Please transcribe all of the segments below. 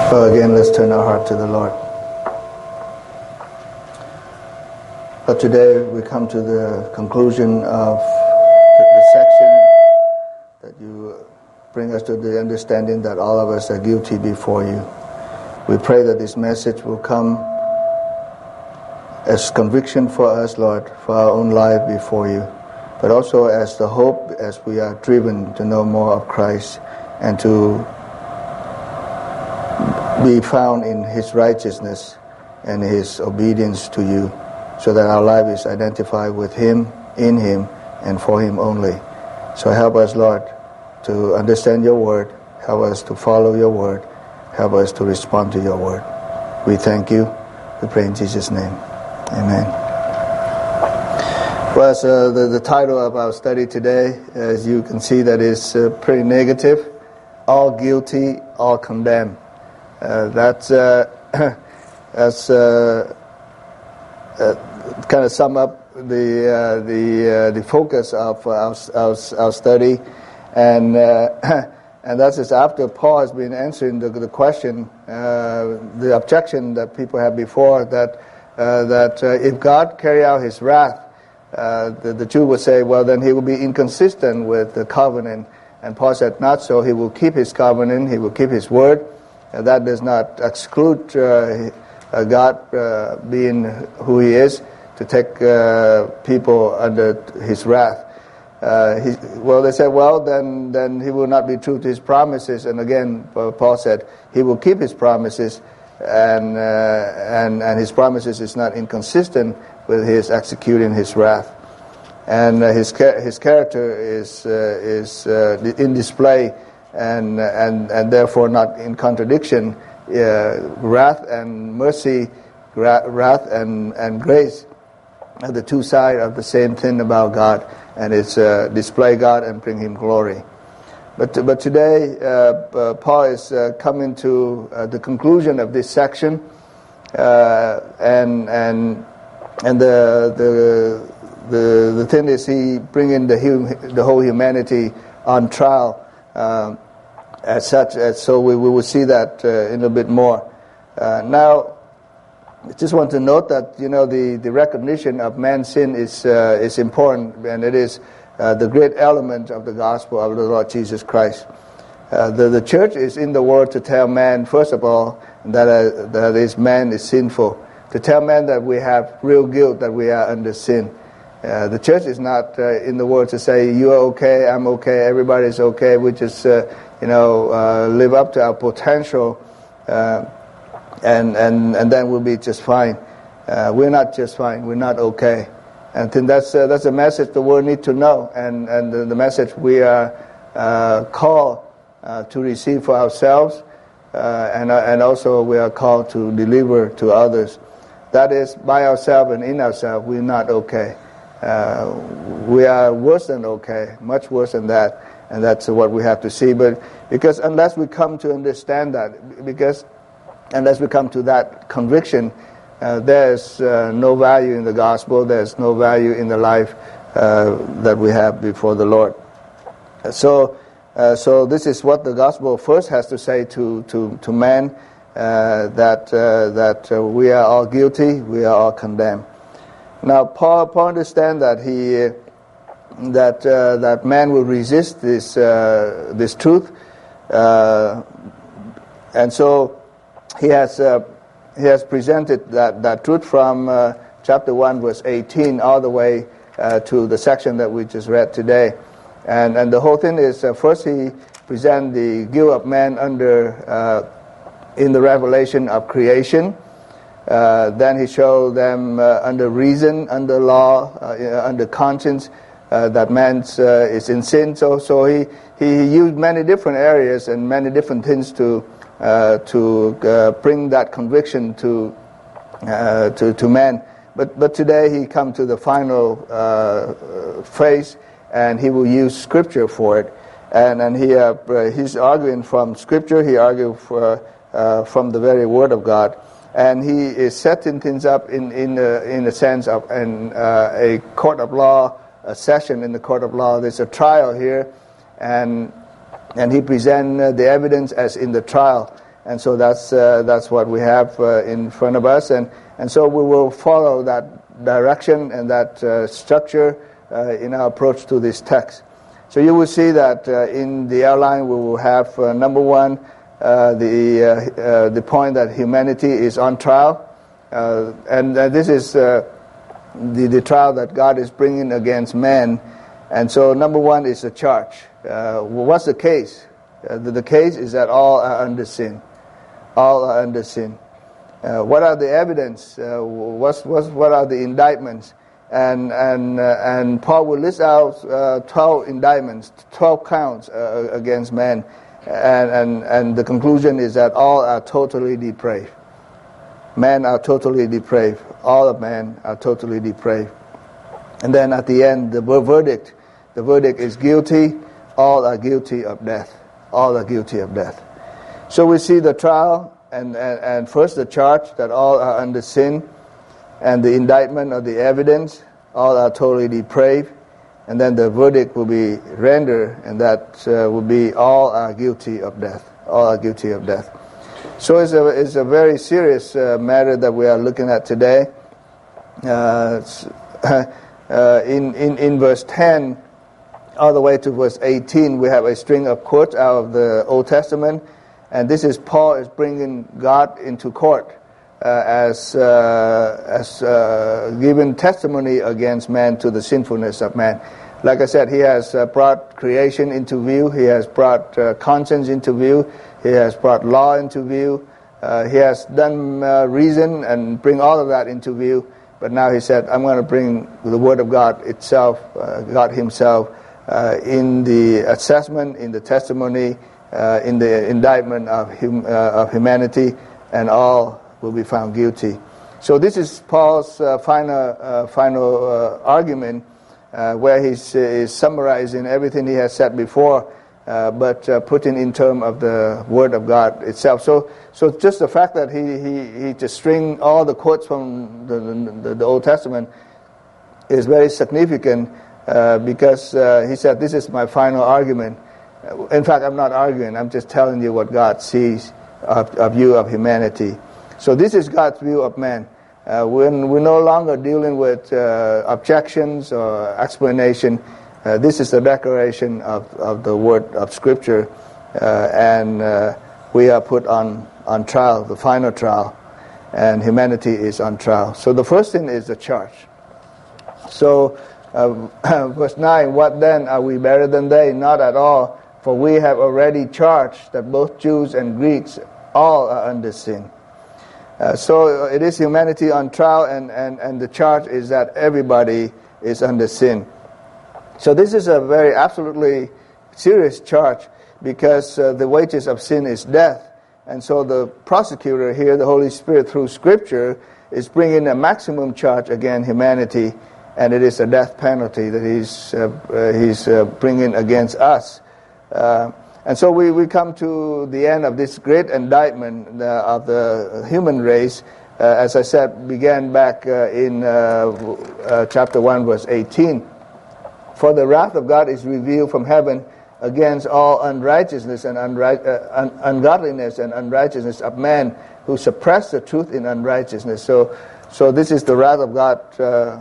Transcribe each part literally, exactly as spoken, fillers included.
So again, let's turn our heart to the Lord. But today we come to the conclusion of the, the section that you bring us to the understanding that all of us are guilty before you. We pray that this message will come as conviction for us, Lord, for our own life before you, but also as the hope as we are driven to know more of Christ and to be found in His righteousness and His obedience to you, so that our life is identified with Him, in Him, and for Him only. So help us, Lord, to understand your word, help us to follow your word, help us to respond to your word. We thank you. We pray in Jesus' name. Amen. Well, so the, the title of our study today, as you can see, that is uh, pretty negative. All guilty, all condemned. Uh, that's uh, that's uh, uh, kind of sum up the uh, the uh, the focus of our our, our study, and uh, and that's just after Paul has been answering the, the question, uh, the objection that people had before, that uh, that uh, if God carry out His wrath, uh, the, the Jew would say, well, then He will be inconsistent with the covenant, and Paul said, not so. He will keep His covenant. He will keep His word. Uh, that does not exclude uh, uh, God uh, being who He is, to take uh, people under His wrath. Uh, he, well, they said, well, then then He will not be true to His promises. And again, Paul said He will keep His promises, and uh, and and His promises is not inconsistent with His executing His wrath. And uh, His His character is uh, is uh, in display. And, and and therefore not in contradiction. Uh, wrath and mercy, gra- wrath and, and grace are the two sides of the same thing about God, and it's uh, display God and bring Him glory. But but today uh, uh, Paul is uh, coming to uh, the conclusion of this section, uh, and and and the the the the thing is he bringing the hum, the whole humanity on trial. Um, as such, as so we, we will see that uh, in a bit more. Uh, now, I just want to note that you know the, the recognition of man's sin is uh, is important, and it is uh, the great element of the gospel of the Lord Jesus Christ. Uh, the the church is in the world to tell man, first of all, that uh, that is man is sinful. To tell man that we have real guilt, that we are under sin. Uh, the church is not uh, in the world to say you are okay, I'm okay, everybody's okay. We just uh, you know uh, live up to our potential, uh, and and and then we'll be just fine. Uh, we're not just fine. We're not okay. And I think that's uh, that's a message the world needs to know, and and the, the message we are uh, called uh, to receive for ourselves, uh, and uh, and also we are called to deliver to others. That is, by ourselves and in ourselves, we're not okay. Uh, we are worse than okay, much worse than that, and that's what we have to see. But because unless we come to understand that, because unless we come to that conviction, uh, there's uh, no value in the gospel, there's no value in the life uh, that we have before the Lord. So, uh, so this is what the gospel first has to say to to to man, uh, that uh, that uh, we are all guilty, we are all condemned. Now, Paul, Paul understands that he uh, that uh, that man will resist this uh, this truth, uh, and so he has uh, he has presented that, that truth from uh, chapter one, verse eighteen, all the way uh, to the section that we just read today, and and the whole thing is uh, first he presents the guilt of man under uh, in the revelation of creation. Uh, then he showed them uh, under reason, under law, uh, under conscience, uh, that man uh, is in sin. So, so he, he used many different areas and many different things to uh, to uh, bring that conviction to uh, to to man. But but today he come to the final uh, phase, and he will use Scripture for it. And and he uh, he's arguing from Scripture. He argued for, uh, from the very Word of God. And he is setting things up in in a, in a sense of an, uh, a court of law, a session in the court of law. There's a trial here, and and he presents uh, the evidence as in the trial. And so that's uh, that's what we have uh, in front of us, and and so we will follow that direction and that uh, structure uh, in our approach to this text. So you will see that uh, in the outline we will have uh, number one, uh, the uh, uh, the point that humanity is on trial, uh, and uh, this is uh, the the trial that God is bringing against man. And so number one is the charge. Uh, what's the case? Uh, the, the case is that all are under sin. All are under sin. Uh, what are the evidence? Uh, what's, what's, what are the indictments? And and uh, and Paul will list out uh, twelve indictments, twelve counts uh, against man, and, and and the conclusion is that all are totally depraved. Men are totally depraved. All of men are totally depraved. And then at the end, the verdict, the verdict is guilty. All are guilty of death. All are guilty of death. So we see the trial, and, and, and first the charge that all are under sin, and the indictment of the evidence, all are totally depraved, and then the verdict will be rendered, and that uh, will be all are guilty of death. All are guilty of death. So it's a, it's a very serious uh, matter that we are looking at today. Uh, uh, in, in, in verse ten, all the way to verse eighteen, we have a string of quotes out of the Old Testament. And this is Paul is bringing God into court uh, as uh, as uh, giving testimony against man to the sinfulness of man. Like I said, he has uh, brought creation into view. He has brought uh, conscience into view. He has brought law into view. Uh, he has done uh, reason and bring all of that into view. But now he said, I'm going to bring the Word of God itself, uh, God Himself, uh, in the assessment, in the testimony, Uh, in the indictment of hum, uh, of humanity, and all will be found guilty. So this is Paul's uh, final uh, final uh, argument, uh, where he's uh, is summarizing everything he has said before, uh, but uh, putting in terms of the Word of God itself. So so just the fact that he he, he just string all the quotes from the, the, the Old Testament is very significant, uh, because uh, he said, "This is my final argument." In fact, I'm not arguing. I'm just telling you what God sees of, of you, of humanity. So this is God's view of man. Uh, when we're no longer dealing with uh, objections or explanation, uh, this is the declaration of, of the word of Scripture, uh, and uh, we are put on, on trial, the final trial, and humanity is on trial. So the first thing is the charge. So uh, verse nine, what then? Are we better than they? Not at all. For we have already charged that both Jews and Greeks all are under sin. Uh, so it is humanity on trial, and, and, and the charge is that everybody is under sin. So this is a very absolutely serious charge, because uh, the wages of sin is death. And so the prosecutor here, the Holy Spirit, through Scripture, is bringing a maximum charge against humanity, and it is a death penalty that he's, uh, uh, he's uh, bringing against us. Uh, and so we, we come to the end of this great indictment uh, of the human race, uh, as I said, began back uh, in uh, uh, chapter one, verse eighteen. For the wrath of God is revealed from heaven against all unrighteousness and unright, uh, un- ungodliness and unrighteousness of men who suppress the truth in unrighteousness. So, so this is the wrath of God uh,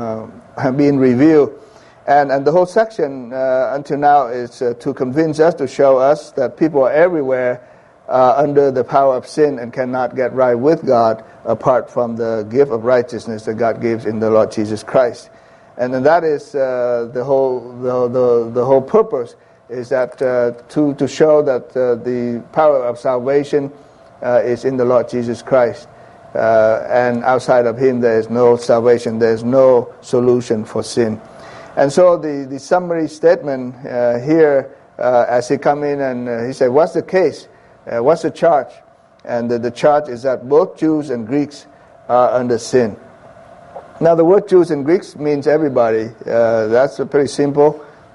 uh, being revealed. And, and the whole section uh, until now is uh, to convince us, to show us that people are everywhere uh, under the power of sin and cannot get right with God apart from the gift of righteousness that God gives in the Lord Jesus Christ. And then that is uh, the whole the, the the whole purpose, is that uh, to to show that uh, the power of salvation uh, is in the Lord Jesus Christ, uh, and outside of Him there is no salvation, there is no solution for sin. And so the, the summary statement uh, here, uh, as he come in and uh, he said, what's the case? Uh, what's the charge? And the, the charge is that both Jews and Greeks are under sin. Now the word Jews and Greeks means everybody. Uh, that's pretty simple.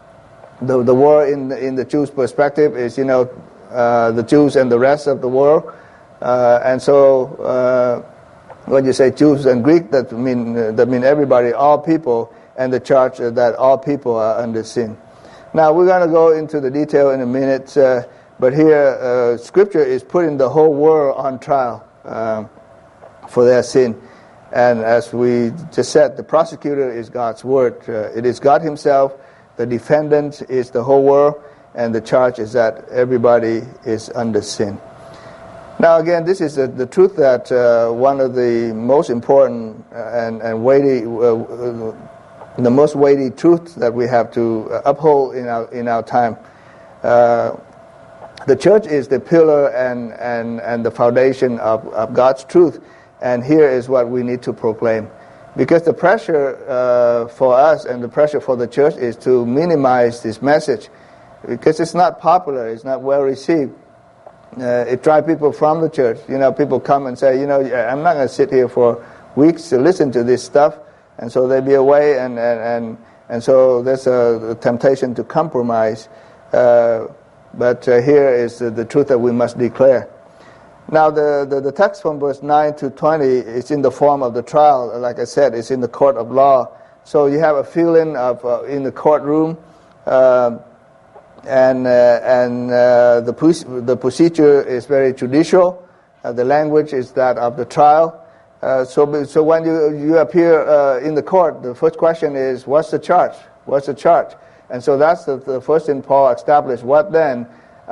The the word in the, in the Jews' perspective is, you know, uh, the Jews and the rest of the world. Uh, and so uh, when you say Jews and Greek, that mean uh, that mean everybody, all people. And the charge that all people are under sin. Now we're going to go into the detail in a minute, uh, But here, uh, Scripture is putting the whole world on trial um, for their sin. And as we just said, the prosecutor is God's word. Uh, it is God himself. The defendant is the whole world. And the charge is that everybody is under sin. Now again, this is the, the truth that uh, one of the most important and, and weighty, uh, the most weighty truths that we have to uphold in our in our time. Uh, the church is the pillar and, and, and the foundation of, of God's truth. And here is what we need to proclaim. Because the pressure uh, for us and the pressure for the church is to minimize this message. Because it's not popular, it's not well received. Uh, it drives people from the church. You know, people come and say, you know, I'm not going to sit here for weeks to listen to this stuff. And so they be away, and, and, and, and so there's a, a temptation to compromise. Uh, but uh, here is the, the truth that we must declare. Now, the, the, the text from verse nine to twenty is in the form of the trial. Like I said, it's in the court of law. So you have a feeling of uh, in the courtroom, uh, and uh, and uh, the the procedure is very judicial. Uh, the language is that of the trial. Uh, so so when you you appear uh, in the court, the first question is, what's the charge? What's the charge? And so that's the, the first thing Paul established. What then?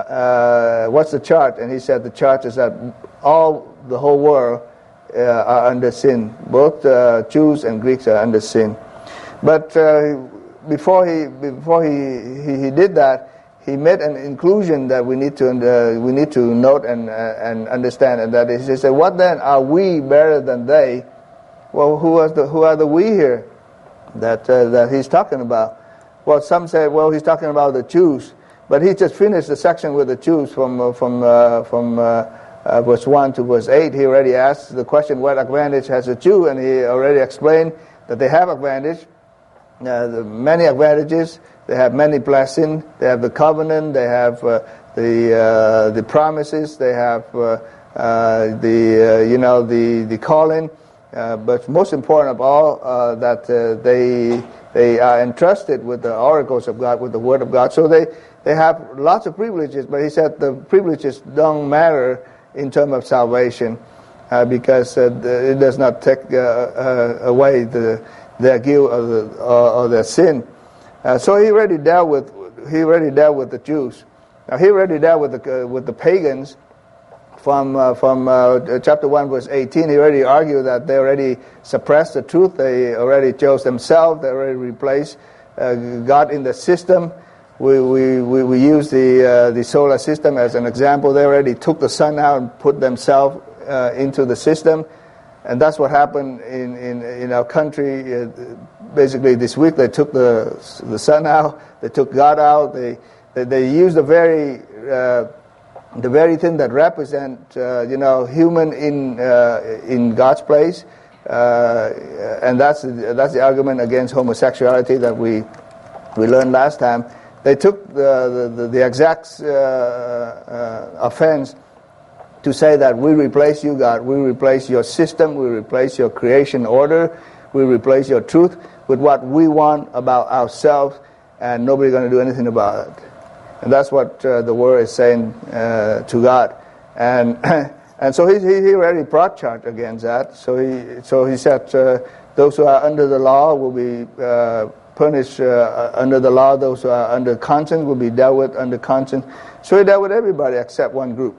Uh, what's the charge? And he said the charge is that all, the whole world uh, are under sin. Both uh, Jews and Greeks are under sin. But uh, before he before he, he, he did that, he made an inclusion that we need to uh, we need to note and uh, and understand, and that is, he said, "What then? Are we better than they?" Well, who are the who are the we here that uh, that he's talking about? Well, some say, well, he's talking about the Jews, but he just finished the section with the Jews from uh, from uh, from uh, uh, verse one to verse eight. He already asked the question, what advantage has a Jew? And he already explained that they have advantage, uh, the many advantages. They have many blessings. They have the covenant. They have uh, the uh, the promises. They have uh, uh, the uh, you know the the calling. Uh, but most important of all, uh, that uh, they they are entrusted with the oracles of God, with the Word of God. So they, they have lots of privileges. But he said the privileges don't matter in terms of salvation, uh, because uh, the, it does not take uh, uh, away the their guilt or, the, or, or their sin. Uh, so he already dealt with he already dealt with the Jews. Now he already dealt with the uh, with the pagans. From uh, from uh, chapter one verse eighteen, he already argued that they already suppressed the truth. They already chose themselves. They already replaced uh, God in the system. We we we, we use the uh, the solar system as an example. They already took the sun out and put themselves uh, into the system, and that's what happened in in, in our country. Uh, basically, this week they took the the sun out. They took God out. They they, they used a very uh, the very thing that represent, uh, you know, human in uh, in God's place, uh, and that's that's the argument against homosexuality that we we learned last time. They took the the, the exact uh, uh, offense to say that we replace you, God, we replace your system, we replace your creation order, we replace your truth with what we want about ourselves, and nobody's going to do anything about it. And that's what uh, the word is saying uh, to God, and and so he he already brought charge against that. So he so he said uh, those who are under the law will be uh, punished uh, under the law. Those who are under conscience will be dealt with under conscience. So he dealt with everybody except one group.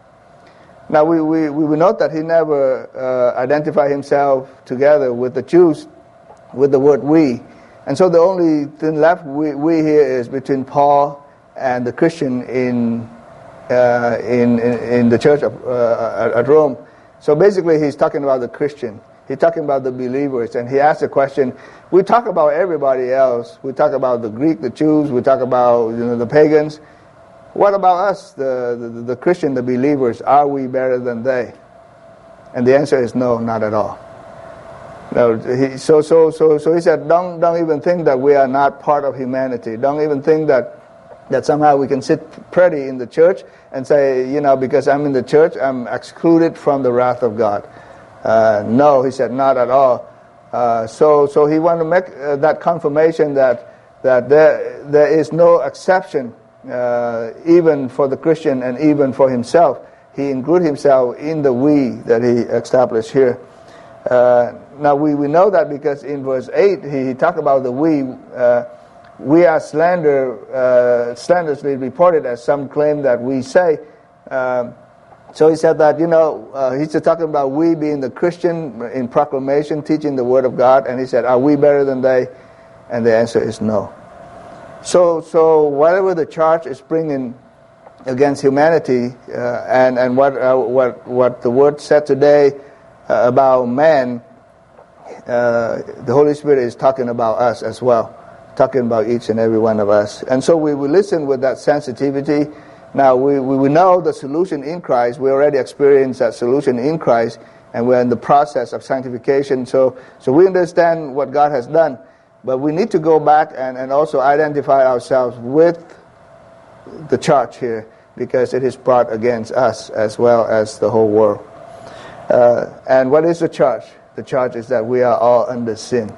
Now we we we will note that he never uh, identified himself together with the Jews with the word we, and so the only thing left we we here is between Paul and the Christian in, uh, in in in the church of, uh, at Rome. So basically, he's talking about the Christian. He's talking about the believers, and he asked the question. We talk about everybody else. We talk about the Greek, the Jews. We talk about, you know, the pagans. What about us, the, the the Christian, the believers? Are we better than they? And the answer is no, not at all. No. He, so so so so he said, don't don't even think that we are not part of humanity. Don't even think that. that somehow we can sit pretty in the church and say, you know, because I'm in the church, I'm excluded from the wrath of God. Uh, no, he said, not at all. Uh, so so he wanted to make uh, that confirmation that that there there is no exception uh, even for the Christian and even for himself. He included himself in the we that he established here. Uh, now we, we know that because in verse eight he, he talked about the we. Uh, we are slander, uh, slanderously reported, as some claim that we say. Um, so he said that, you know, uh, he's just talking about we being the Christian in proclamation, teaching the word of God. And he said, are we better than they? And the answer is no. So, so whatever the charge is bringing against humanity, uh, and and what uh, what what the word said today uh, about man, uh, the Holy Spirit is talking about us as well, talking about each and every one of us. And so we, we listen with that sensitivity. Now we, we we know the solution in Christ. We already experienced that solution in Christ, and we're in the process of sanctification. So so we understand what God has done. But we need to go back and, and also identify ourselves with the charge here, because it is brought against us as well as the whole world. Uh, and what is the charge? The charge is that we are all under sin.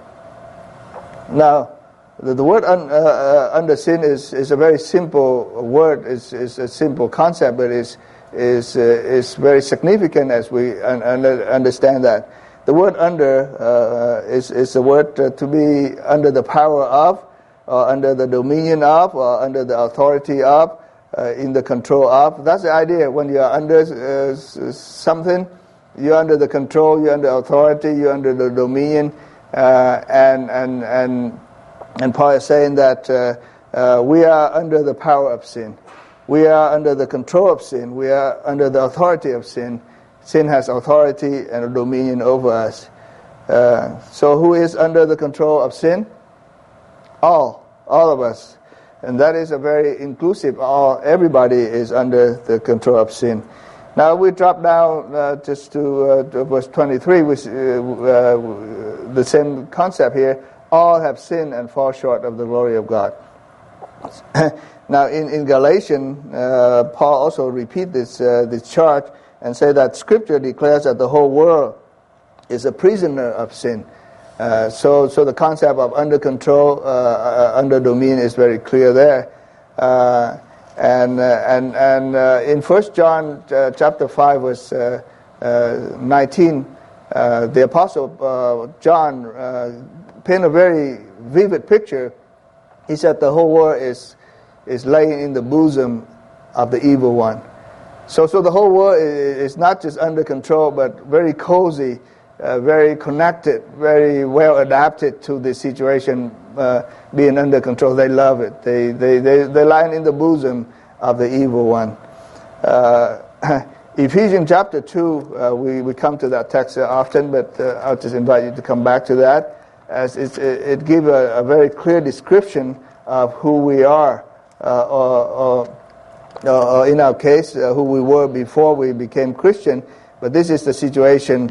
Now, the, the word un, uh, uh, under sin is, is a very simple word, is is a simple concept, but is is uh, is very significant as we un, un, understand that. The word under uh, is, is the word uh, to be under the power of, or under the dominion of, or under the authority of, uh, in the control of. That's the idea. When you are under uh, something, you're under the control, you're under authority, you're under the dominion. Uh, and, and, and, and Paul is saying that uh, uh, we are under the power of sin. We are under the control of sin. We are under the authority of sin. Sin has authority and a dominion over us. Uh, so who is under the control of sin? All. All of us. And that is a very inclusive, all, everybody is under the control of sin. Now we drop down uh, just to, uh, to verse twenty-three, which uh, uh, the same concept here. All have sinned and fall short of the glory of God. Now in, in Galatians, uh, Paul also repeat this, uh, this charge, and say that Scripture declares that the whole world is a prisoner of sin. Uh, so, so the concept of under control, uh, uh, under dominion is very clear there. Uh, and uh, and and uh, in First John uh, chapter five verse uh, uh, nineteen, uh, the Apostle uh, John uh, painted a very vivid picture. He said the whole world is is laying in the bosom of the evil one. So, so the whole world is not just under control, but very cozy, uh, very connected, very well adapted to the situation uh, being under control. They love it. They they they they lie in the bosom of the evil one. Uh, Ephesians chapter two, uh, we we come to that text often, but uh, I'll just invite you to come back to that, as it's, it it gives a, a very clear description of who we are, uh, or. or Uh, in our case, uh, who we were before we became Christian, but this is the situation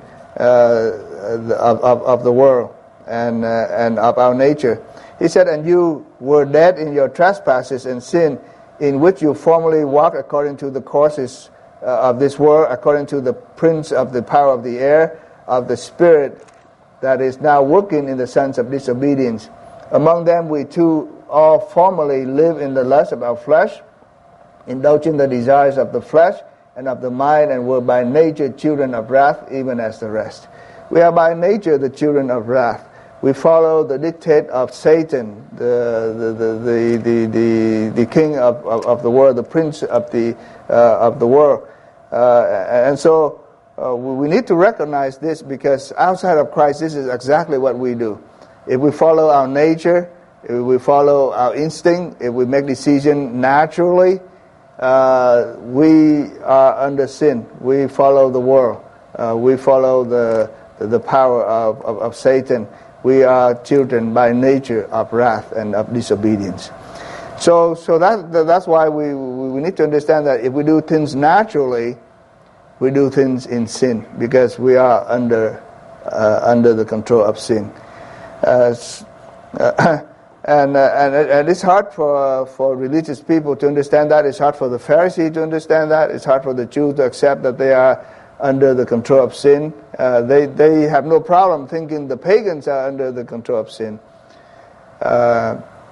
uh, of, of, of the world and uh, and of our nature. He said, and you were dead in your trespasses and sin, in which you formerly walked according to the courses uh, of this world, according to the prince of the power of the air, of the spirit that is now working in the sons of disobedience. Among them we too all formerly lived in the lust of our flesh, indulging the desires of the flesh and of the mind, and were by nature children of wrath, even as the rest. We are by nature the children of wrath. We follow the dictate of Satan, the the the the the, the, the king of, of, of the world, the prince of the uh, of the world, uh, and so uh, we need to recognize this, because outside of Christ, this is exactly what we do. If we follow our nature, if we follow our instinct, if we make decisions naturally, Uh, we are under sin. We follow the world. Uh, we follow the the power of, of, of Satan. We are children by nature of wrath and of disobedience. So so that that's why we we need to understand that if we do things naturally, we do things in sin, because we are under uh, under the control of sin. Uh, uh, And, uh, and and it's hard for for religious people to understand that. It's hard for the Pharisee to understand that. It's hard for the Jew to accept that they are under the control of sin. Uh, they they have no problem thinking the pagans are under the control of sin. Uh,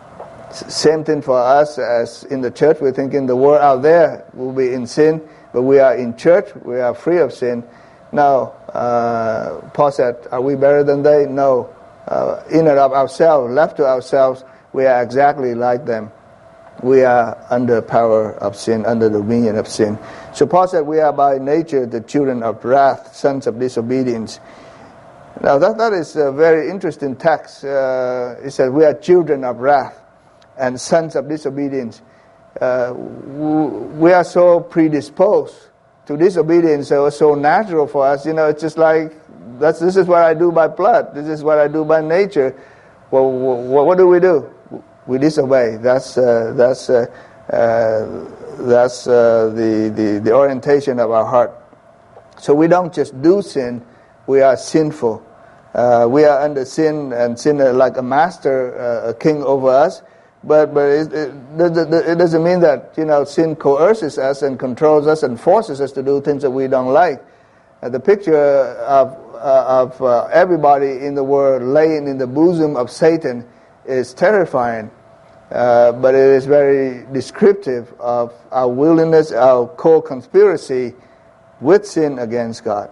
Same thing for us as in the church. We're thinking the world out there will be in sin, but we are in church. We are free of sin. No, uh, Paul said, are we better than they? No. Uh, in and of ourselves, left to ourselves, we are exactly like them. We are under power of sin, under the dominion of sin. So Paul said we are by nature the children of wrath, sons of disobedience. Now that, that is a very interesting text. Uh, it says we are children of wrath and sons of disobedience. Uh, we are so predisposed to disobedience, so it's so natural for us. You know, it's just like, that's, this is what I do by blood. This is what I do by nature. Well, what, what do we do? We disobey. That's uh, that's uh, uh, that's uh, the, the the orientation of our heart. So we don't just do sin; we are sinful. Uh, we are under sin, and sin is like a master, uh, a king over us. But but it, it, it doesn't mean that, you know, sin coerces us and controls us and forces us to do things that we don't like. Uh, the picture of uh, of uh, everybody in the world laying in the bosom of Satan is terrifying. Uh, but it is very descriptive of our willingness, our co-conspiracy with sin against God.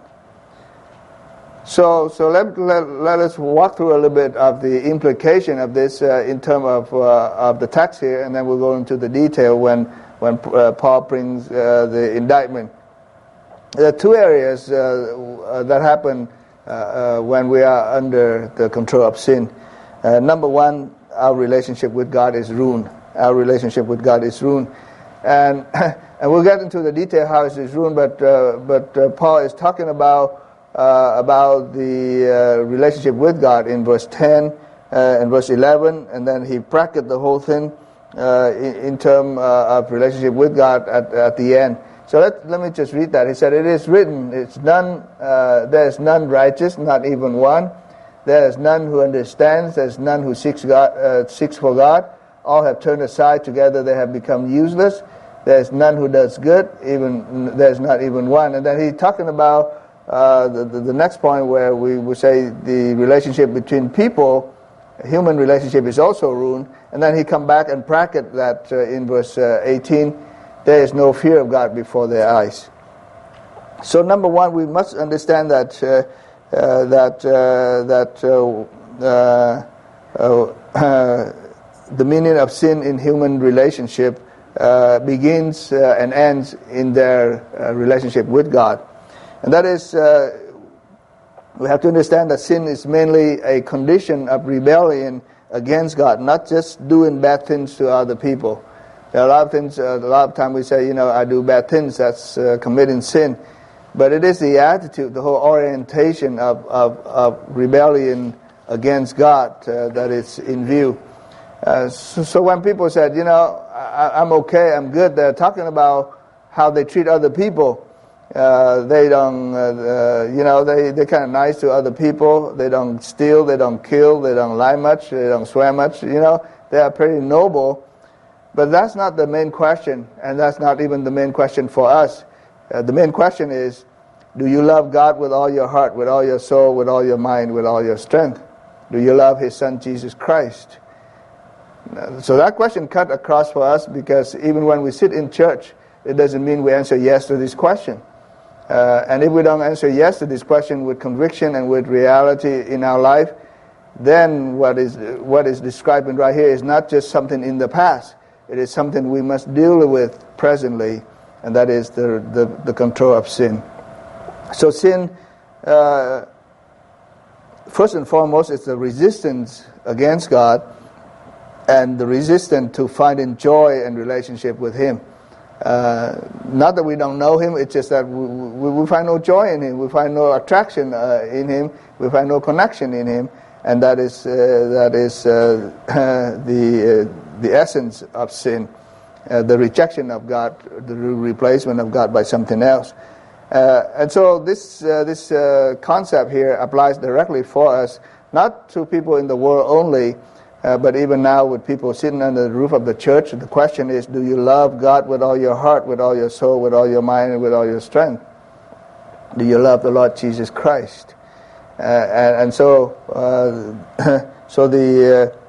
So, so let, let let us walk through a little bit of the implication of this uh, in terms of uh, of the text here, and then we'll go into the detail when when uh, Paul brings uh, the indictment. There are two areas uh, that happen uh, uh, when we are under the control of sin. Uh, number one, our relationship with God is ruined. Our relationship with God is ruined, and and we'll get into the detail how it is ruined. But uh, but uh, Paul is talking about uh, about the uh, relationship with God in verse ten uh, and verse eleven, and then he brackets the whole thing uh, in, in terms uh, of relationship with God at at the end. So let let me just read that. He said, "It is written, it's none. Uh, there is none righteous, not even one. There is none who understands. There is none who seeks God, uh, seeks for God. All have turned aside. Together they have become useless. There is none who does good. Even there is not even one." And then he's talking about uh, the, the the next point where we would say the relationship between people, human relationship, is also ruined. And then he come back and bracket that uh, in verse uh, eighteen. There is no fear of God before their eyes. So number one, we must understand that. Uh, Uh, that uh, that uh, uh, uh, the meaning of sin in human relationship uh, begins uh, and ends in their uh, relationship with God, and that is uh, we have to understand that sin is mainly a condition of rebellion against God, not just doing bad things to other people. There are a lot of things. Uh, a lot of time we say, you know, I do bad things. That's uh, committing sin. But it is the attitude, the whole orientation of, of, of rebellion against God uh, that is in view. Uh, so, so when people said, you know, I, I'm okay, I'm good, they're talking about how they treat other people. Uh, they don't, uh, uh, you know, they, they're kind of nice to other people. They don't steal, they don't kill, they don't lie much, they don't swear much. You know, they are pretty noble. But that's not the main question, and that's not even the main question for us. Uh, the main question is, do you love God with all your heart, with all your soul, with all your mind, with all your strength? Do you love His Son, Jesus Christ? Uh, so that question cut across for us, because even when we sit in church, it doesn't mean we answer yes to this question. Uh, and if we don't answer yes to this question with conviction and with reality in our life, then what is what is described right here is not just something in the past. It is something we must deal with presently. And that is the, the, the control of sin. So sin, uh, first and foremost, is the resistance against God and the resistance to finding joy and relationship with Him. Uh, not that we don't know Him, it's just that we, we, we find no joy in Him, we find no attraction uh, in Him, we find no connection in Him, and that is uh, that is uh, the uh, the essence of sin. Uh, the rejection of God, the replacement of God by something else. Uh, and so this uh, this uh, concept here applies directly for us, not to people in the world only, uh, but even now with people sitting under the roof of the church. The question is, do you love God with all your heart, with all your soul, with all your mind, and with all your strength? Do you love the Lord Jesus Christ? Uh, and, and so, uh, so the... Uh,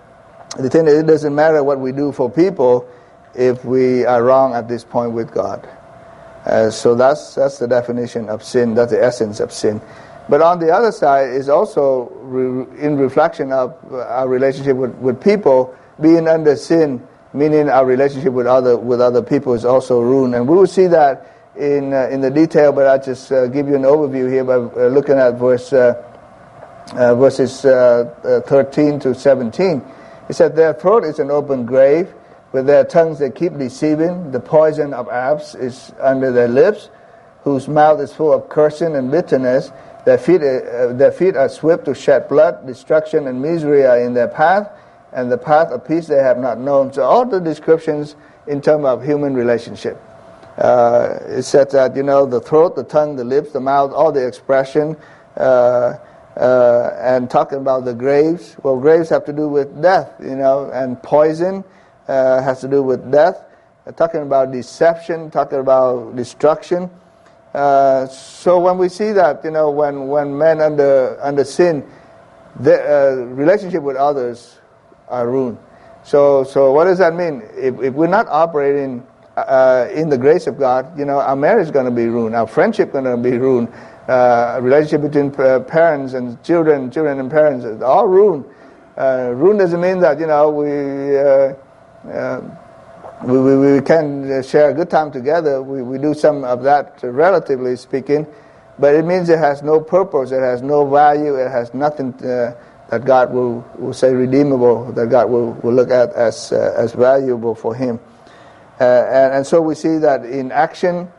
The thing is, it doesn't matter what we do for people if we are wrong at this point with God. Uh, so that's that's the definition of sin. That's the essence of sin. But on the other side is also re- in reflection of our relationship with, with people being under sin, meaning our relationship with other with other people is also ruined. And we will see that in uh, in the detail. But I'll just uh, give you an overview here by uh, looking at verse uh, uh, verses uh, uh, thirteen to seventeen. He said, "Their throat is an open grave. With their tongues they keep deceiving. The poison of asps is under their lips, whose mouth is full of cursing and bitterness. Their feet, uh, their feet are swift to shed blood. Destruction and misery are in their path, and the path of peace they have not known." So all the descriptions in terms of human relationship. Uh, it said that, you know, the throat, the tongue, the lips, the mouth, all the expression, uh, uh, and talking about the graves. Well, graves have to do with death, you know, and poison uh, has to do with death. Uh, talking about deception, talking about destruction. Uh, so when we see that, you know, when, when men under under sin, their uh, relationship with others are ruined. So so what does that mean? If, if we're not operating uh, in the grace of God, you know, our marriage is going to be ruined, our friendship is going to be ruined, uh, relationship between uh, parents and children, children and parents, all ruined. Uh, ruined doesn't mean that, you know, we uh, uh, we, we we can share a good time together. We we do some of that, uh, relatively speaking, but it means it has no purpose, it has no value, it has nothing uh, that God will, will say redeemable, that God will, will look at as uh, as valuable for Him. Uh, and, and so we see that in action,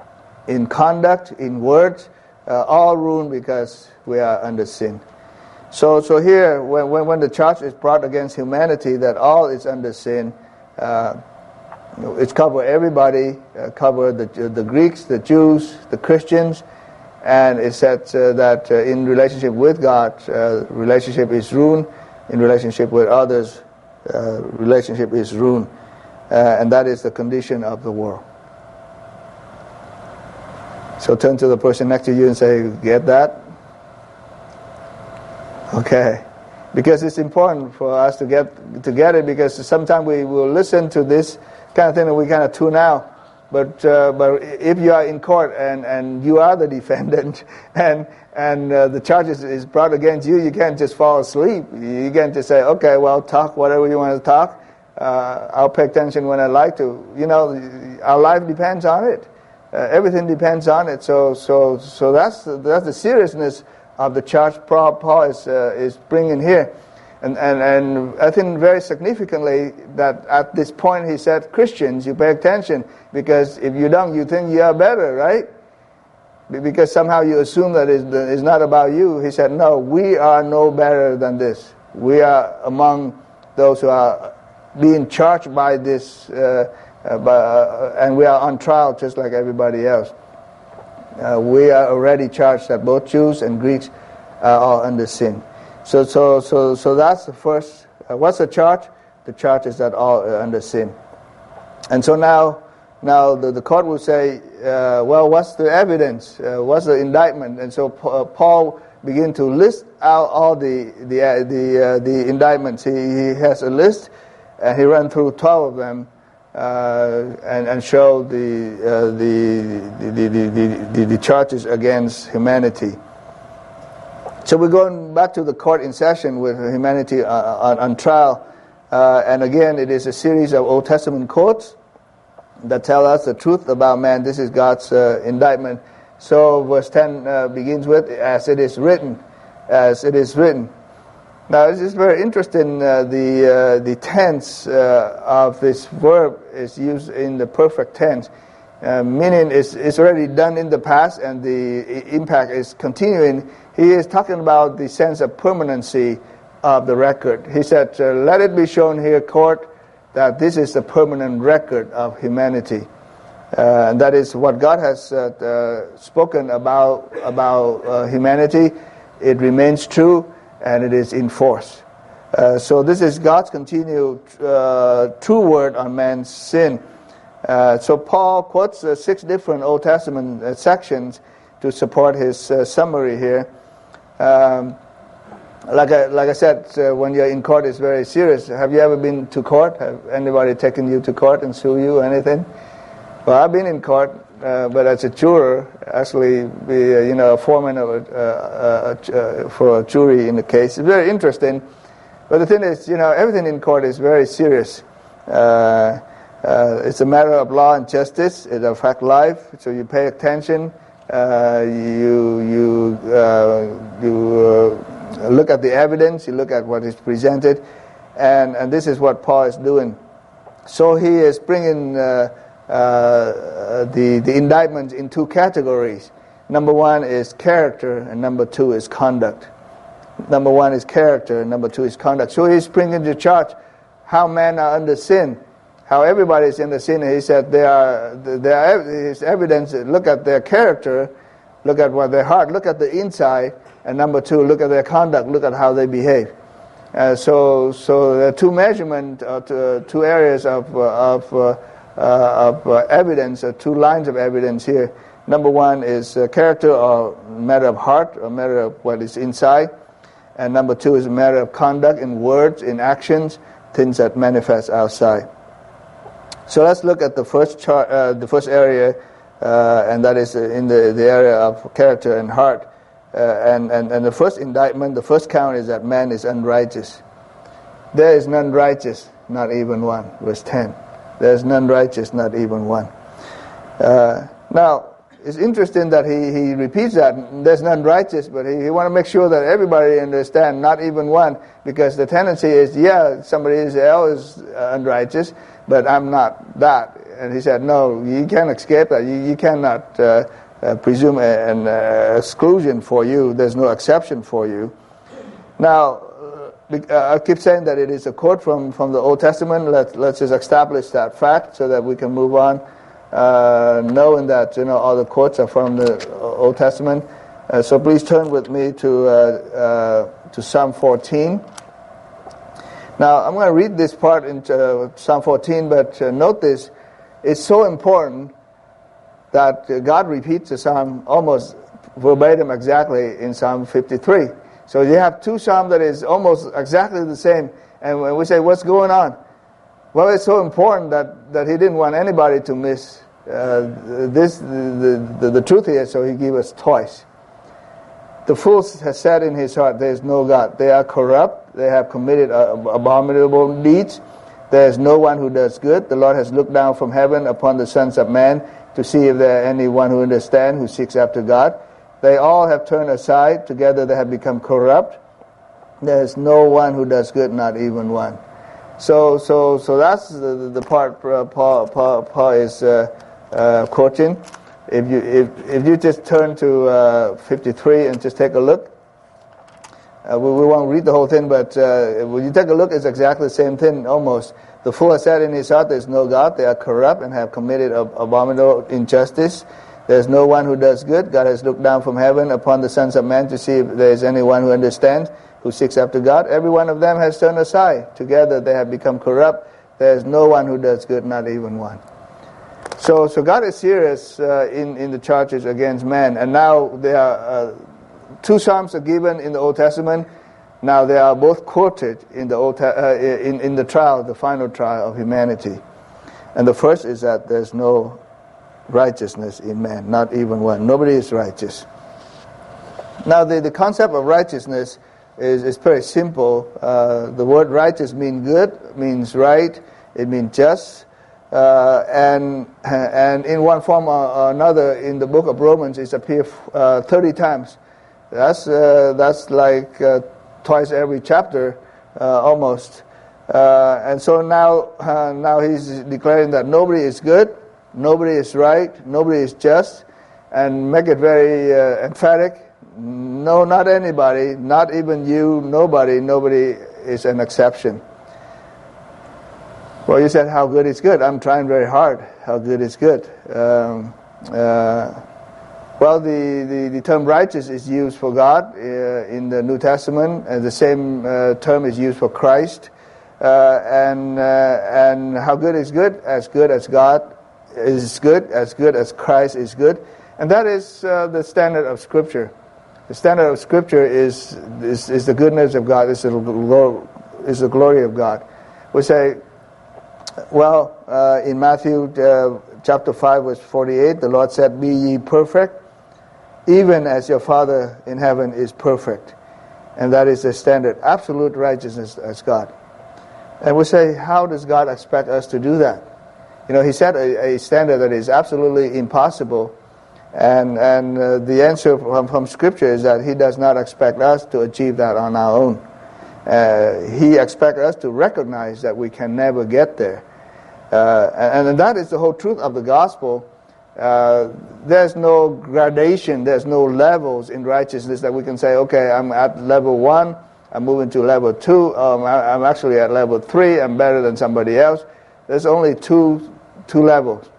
in conduct, in words, uh, all ruined because we are under sin. So so here, when, when, when the charge is brought against humanity that all is under sin, uh, it's cover everybody, uh, cover the the Greeks, the Jews, the Christians, and it said uh, that uh, in relationship with God, uh, relationship is ruined. In relationship with others, uh, relationship is ruined. Uh, and that is the condition of the world. So turn to the person next to you and say, "Get that?" Okay. Because it's important for us to get to get it, because sometimes we will listen to this kind of thing and we kind of tune out. But uh, but if you are in court and, and you are the defendant and and uh, the charges is brought against you, you can't just fall asleep. You can't just say, "Okay, well, talk whatever you want to talk. Uh, I'll pay attention when I like to." You know, our life depends on it. Uh, everything depends on it. So so so that's that's the seriousness of the charge Paul, Paul is uh, is bringing here. And, and and I think very significantly that at this point he said, "Christians, you pay attention, because if you don't, you think you are better, right? Because somehow you assume that it's not about you." He said, "No, we are no better than this. We are among those who are being charged by this, uh, uh, by, uh, and we are on trial just like everybody else. Uh, we are already charged that both Jews and Greeks are all under sin." So, so, so, so that's the first. Uh, what's the charge? The charge is that all are under sin. And so now, now the, the court will say, uh, "Well, what's the evidence? Uh, what's the indictment?" And so uh, Paul begin to list out all the the uh, the uh, the indictments. He, he has a list, and he ran through twelve of them, uh, and and showed the, uh, the, the, the the the the charges against humanity. So we're going back to the court in session with humanity uh, on, on trial. Uh, and again, it is a series of Old Testament quotes that tell us the truth about man. This is God's uh, indictment. So verse ten uh, begins with, "As it is written," as it is written. Now it's just very interesting, uh, the uh, the tense uh, of this verb is used in the perfect tense. Uh, meaning it's, it's already done in the past and the impact is continuing. He is talking about the sense of permanency of the record. He said, uh, "Let it be shown here, court, that this is the permanent record of humanity." Uh, and that is what God has uh, uh, spoken about about uh, humanity. It remains true and it is in force. Uh, so this is God's continued uh, true word on man's sin. Uh, so Paul quotes uh, six different Old Testament uh, sections to support his uh, summary here. Um, like I, like I said, uh, when you're in court, it's very serious. Have you ever been to court? Have anybody taken you to court and sue you or anything? Well, I've been in court, uh, but as a juror, actually, be, uh, you know, a foreman of a, uh, uh, uh, for a jury in the case. It's very interesting. But the thing is, you know, everything in court is very serious. Uh, uh, it's a matter of law and justice. It affects life, so you pay attention. Uh, you you uh, you uh, look at the evidence. You look at what is presented, and and this is what Paul is doing. So he is bringing uh, uh, the the indictment in two categories. Number one is character, and number two is conduct. Number one is character, and number two is conduct. So he's bringing to charge how men are under sin, how everybody is in the sin. He said they are, they are his evidence. Look at their character, look at what their heart, look at the inside, and number two, look at their conduct, look at how they behave. Uh, so, so there are two measurement, uh, two, two areas of uh, of uh, uh, of uh, evidence, uh, two lines of evidence here. Number one is uh, character, or matter of heart, or matter of what is inside. And number two is a matter of conduct in words, in actions, things that manifest outside. So let's look at the first chart, uh, the first area, uh, and that is in the, the area of character and heart. Uh, and, and, and the first indictment, the first count is that man is unrighteous. There is none righteous, not even one. Verse ten. There is none righteous, not even one. Uh, now, it's interesting that he, he repeats that. There's none righteous, but he, he want to make sure that everybody understand, not even one, because the tendency is, yeah, somebody else is unrighteous, but I'm not that. And he said, no, you can't escape that. You, you cannot uh, uh, presume an uh, exclusion for you. There's no exception for you. Now, uh, I keep saying that it is a quote from, from the Old Testament. Let, let's just establish that fact so that we can move on. Uh, knowing that, you know, all the quotes are from the Old Testament. Uh, so please turn with me to uh, uh, to Psalm fourteen. Now, I'm going to read this part in uh, Psalm fourteen, but uh, note this. It's so important that uh, God repeats the Psalm almost verbatim exactly in Psalm fifty-three. So you have two Psalms that is almost exactly the same. And when we say, what's going on? Well, it's so important that, that he didn't want anybody to miss uh, this. The, the, the truth is, so he gave us twice. The fool has said in his heart, there is no God. They are corrupt. They have committed uh, abominable deeds. There is no one who does good. The Lord has looked down from heaven upon the sons of man to see if there is anyone who understands, who seeks after God. They all have turned aside. Together they have become corrupt. There is no one who does good, not even one. So, so, so that's the, the part uh, Paul, Paul, Paul is uh, uh, quoting. If you, if, if you just turn to uh, fifty-three and just take a look, uh, we, we won't read the whole thing, but uh, when you take a look, it's exactly the same thing almost. The fool has said in his heart, there is no God. They are corrupt and have committed abominable injustice. There is no one who does good. God has looked down from heaven upon the sons of men to see if there is anyone who understands, who seeks after God. Every one of them has turned aside. Together they have become corrupt. There is no one who does good, not even one. So, so God is serious uh, in in the charges against man. And now there are uh, two psalms are given in the Old Testament. Now they are both quoted in the Old uh, in in the trial, the final trial of humanity. And the first is that there's no righteousness in man, not even one. Nobody is righteous. Now the the concept of righteousness is, is very simple. Uh, the word righteous means good, means right, it means just. Uh, and and in one form or another, in the book of Romans, it appears uh, thirty times. That's uh, that's like uh, twice every chapter, uh, almost. Uh, and so now uh, now he's declaring that nobody is good, nobody is right, nobody is just, and make it very uh, emphatic. No, not anybody, not even you, nobody, nobody is an exception. Well, you said how good is good. I'm trying very hard. How good is good. Um, uh, well, the, the, the term righteous is used for God uh, in the New Testament, and the same uh, term is used for Christ. Uh, and uh, and how good is good? As good as God is good, as good as Christ is good. And that is uh, the standard of Scripture. The standard of Scripture is is, is the goodness of God, is the, is the glory of God. We say, well, uh, in Matthew uh, chapter five, verse forty-eight, the Lord said, "Be ye perfect, even as your Father in heaven is perfect." And that is the standard, absolute righteousness as God. And we say, how does God expect us to do that? You know, He set a, a standard that is absolutely impossible. And and uh, the answer from, from Scripture is that He does not expect us to achieve that on our own. Uh, he expects us to recognize that we can never get there. Uh, and, and that is the whole truth of the gospel. Uh, there's no gradation, there's no levels in righteousness that we can say, okay, I'm at level one, I'm moving to level two, um, I, I'm actually at level three, I'm better than somebody else. There's only two two levels.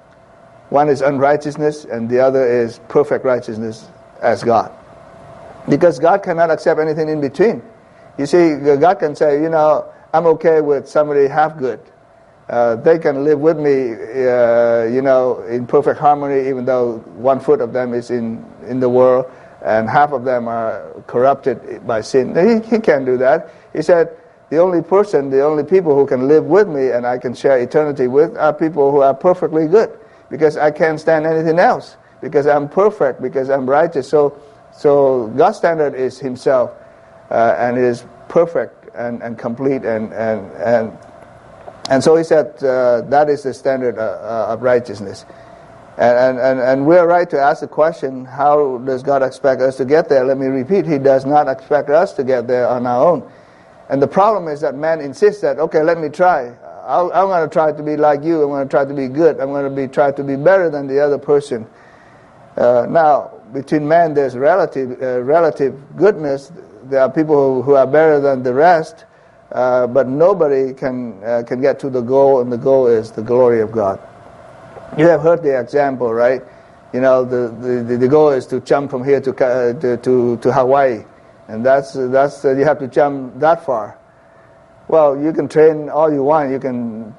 One is unrighteousness, and the other is perfect righteousness as God. Because God cannot accept anything in between. You see, God can say, you know, I'm okay with somebody half good. Uh, they can live with me, uh, you know, in perfect harmony, even though one foot of them is in, in the world, and half of them are corrupted by sin. He, he can't do that. He said, the only person, the only people who can live with me and I can share eternity with are people who are perfectly good. Because I can't stand anything else. Because I'm perfect, because I'm righteous. So so God's standard is Himself, uh, and it is perfect and, and complete. And, and, and, and so He said uh, that is the standard uh, of righteousness. And, and, and we're right to ask the question, how does God expect us to get there? Let me repeat, He does not expect us to get there on our own. And the problem is that man insists that, okay, let me try. I'll, I'm going to try to be like you. I'm going to try to be good. I'm going to be try to be better than the other person. Uh, now, between men, there's relative uh, relative goodness. There are people who, who are better than the rest, uh, but nobody can uh, can get to the goal, and the goal is the glory of God. You have heard the example, right? You know, the the, the goal is to jump from here to uh, to, to to Hawaii, and that's that's uh, you have to jump that far. Well, you can train all you want. You can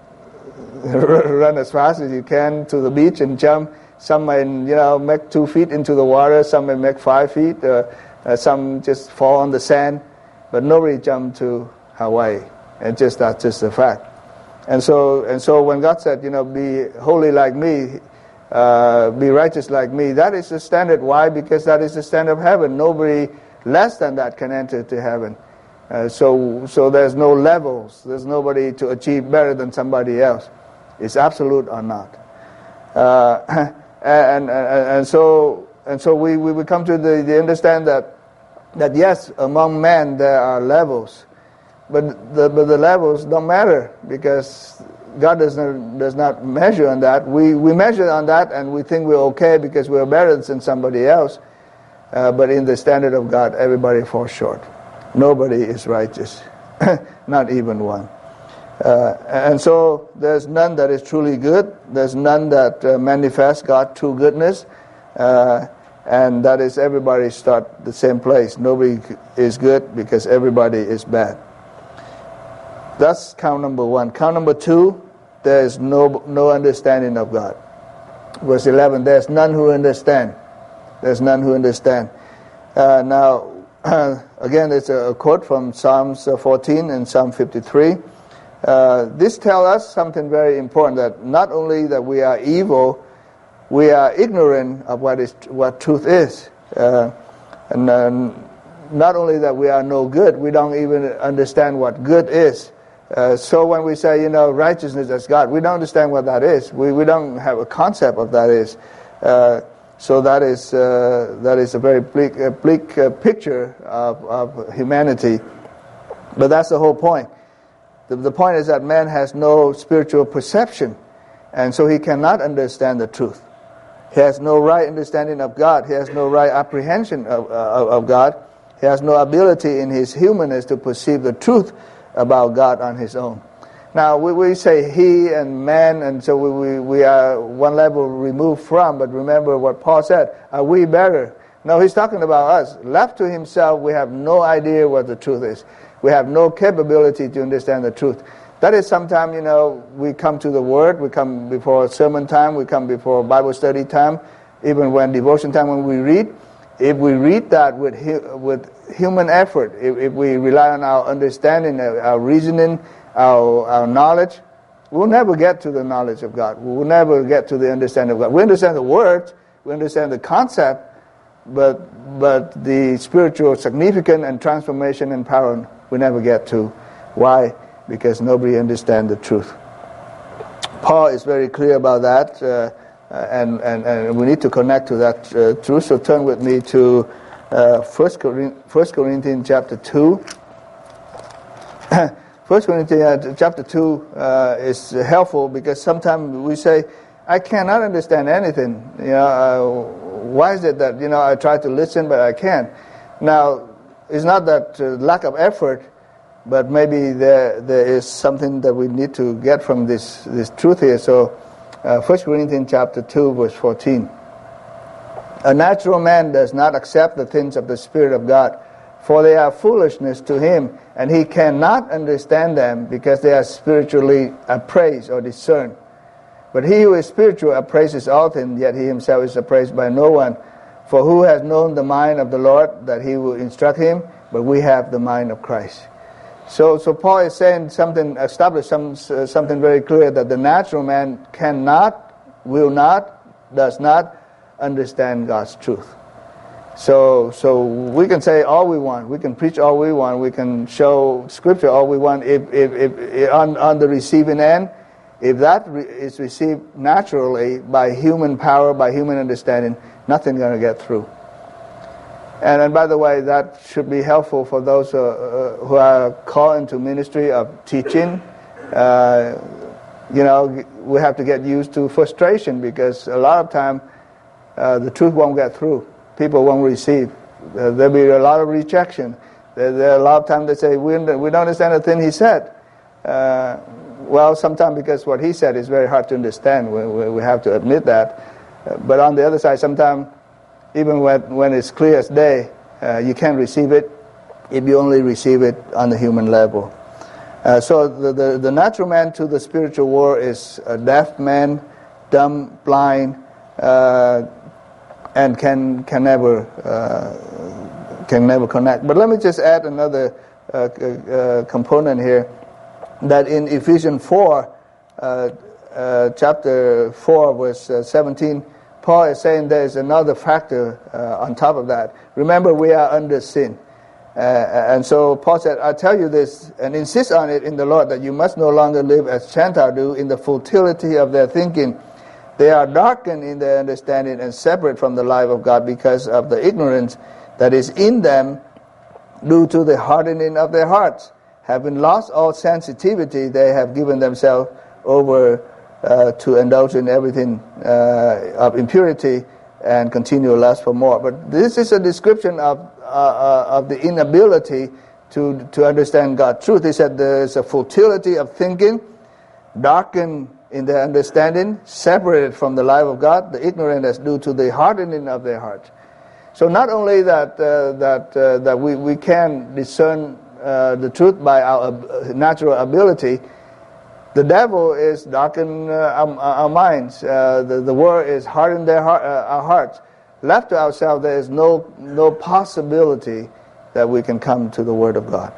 run as fast as you can to the beach and jump. Some may, you know, make two feet into the water. Some may make five feet. Uh, uh, some just fall on the sand. But nobody jumped to Hawaii. And just that's just a fact. And so, and so, when God said, you know, be holy like me, uh, be righteous like me, that is the standard. Why? Because that is the standard of heaven. Nobody less than that can enter to heaven. Uh, so, so there's no levels. There's nobody to achieve better than somebody else. It's absolute or not. Uh, and, and and so and so we, we come to the, the understand that that yes, among men there are levels, but the but the levels don't matter because God does not does not measure on that. We we measure on that and we think we're okay because we're better than somebody else. Uh, but in the standard of God, everybody falls short. Nobody is righteous, not even one. Uh, and so there's none that is truly good. There's none that uh, manifests God's true goodness. Uh, and that is everybody start the same place. Nobody is good because everybody is bad. That's count number one. Count number two, there is no no understanding of God. Verse eleven, there's none who understand. There's none who understand. Uh, now, Uh, again, it's a, a quote from Psalms fourteen and Psalm fifty-three. Uh, this tells us something very important, that not only that we are evil, we are ignorant of what is what truth is. Uh, and uh, not only that we are no good, we don't even understand what good is. Uh, so when we say, you know, righteousness as God, we don't understand what that is. We we don't have a concept of that is. Uh, So that is uh, that is a very bleak, uh, bleak uh, picture of, of humanity. But that's the whole point. The, the point is that man has no spiritual perception, and so he cannot understand the truth. He has no right understanding of God. He has no right apprehension of, uh, of God. He has no ability in his humanness to perceive the truth about God on his own. Now, we, we say he and man, and so we, we, we are one level removed from, but remember what Paul said, are we better? No, he's talking about us. Left to himself, we have no idea what the truth is. We have no capability to understand the truth. That is sometimes, you know, we come to the Word, we come before sermon time, we come before Bible study time, even when devotion time when we read, if we read that with with human effort, if, if we rely on our understanding, our reasoning, our our knowledge, we'll never get to the knowledge of God. We will never get to the understanding of God. We understand the words, we understand the concept, but but the spiritual significance and transformation and power we never get to. Why? Because nobody understands the truth. Paul is very clear about that, uh, and, and, and we need to connect to that uh, truth. So turn with me to uh, First Corinthians chapter two. First Corinthians chapter two uh, is helpful because sometimes we say, I cannot understand anything. You know, uh, why is it that, you know, I try to listen but I can't? Now, it's not that uh, lack of effort, but maybe there there is something that we need to get from this this truth here. So, uh, First Corinthians chapter two, verse fourteen. A natural man does not accept the things of the Spirit of God, for they are foolishness to him, and he cannot understand them because they are spiritually appraised or discerned. But he who is spiritual appraises all things, yet he himself is appraised by no one. For who has known the mind of the Lord, that he will instruct him? But we have the mind of Christ. So, so Paul is saying something, establish some uh, something very clear, that the natural man cannot, will not, does not understand God's truth. So, so we can say all we want, we can preach all we want, we can show Scripture all we want. If, if, if, if on, on the receiving end, if that re- is received naturally by human power, by human understanding, nothing's going to get through. And, and by the way, that should be helpful for those uh, uh, who are called into ministry of teaching. Uh, you know, we have to get used to frustration because a lot of time uh, the truth won't get through. People won't receive. Uh, there'll be a lot of rejection. There, there are a lot of times they say, we, we don't understand the thing he said. Uh, well, sometimes because what he said is very hard to understand. We, we, we have to admit that. Uh, but on the other side, sometimes even when, when it's clear as day, uh, you can't receive it if you only receive it on the human level. Uh, so the, the, the natural man to the spiritual world is a deaf man, dumb, blind, uh, and can can never uh, can never connect. But let me just add another uh, uh, component here, that in Ephesians four, uh, uh, chapter four, verse uh, seventeen, Paul is saying there is another factor uh, on top of that. Remember, we are under sin. Uh, and so Paul said, I tell you this, and insist on it in the Lord, that you must no longer live as Gentiles do in the futility of their thinking. They are darkened in their understanding and separate from the life of God because of the ignorance that is in them due to the hardening of their hearts. Having lost all sensitivity, they have given themselves over uh, to indulge in everything uh, of impurity and continual lust for more. But this is a description of uh, uh, of the inability to to understand God's truth. He said there is a futility of thinking, darkened in their understanding, separated from the life of God, the ignorance is due to the hardening of their heart. So not only that uh, that uh, that we, we can discern uh, the truth by our uh, natural ability, the devil is darkening uh, our, our minds. Uh, the, the word is hardening their heart, uh, our hearts. Left to ourselves, there is no no possibility that we can come to the Word of God.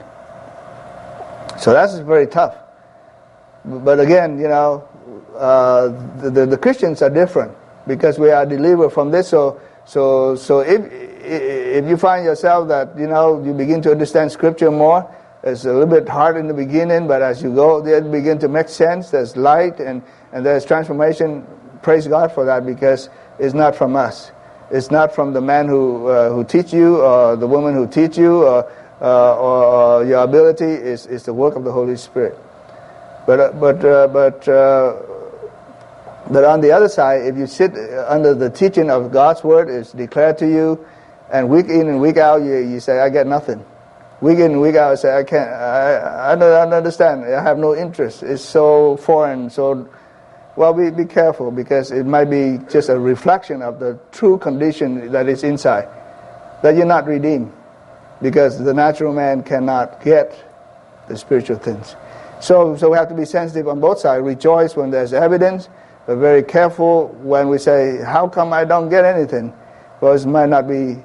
So that's very tough. But again, you know, uh, the, the the Christians are different because we are delivered from this. So so so if if you find yourself that, you know, you begin to understand Scripture more, it's a little bit hard in the beginning, but as you go, it begin to make sense. There's light and and there's transformation. Praise God for that, because it's not from us. It's not from the man who uh, who teach you or the woman who teach you or uh, or, or your ability. Is is the work of the Holy Spirit. But uh, but uh, but uh, but on the other side, if you sit under the teaching of God's word, it's declared to you, and week in and week out, you you say, I get nothing. Week in and week out, I say, I can't. I I don't understand. I have no interest. It's so foreign. So, well, be be careful, because it might be just a reflection of the true condition that is inside, that you're not redeemed, because the natural man cannot get the spiritual things. So, so we have to be sensitive on both sides. Rejoice when there's evidence, but very careful when we say, how come I don't get anything? Well, it might not be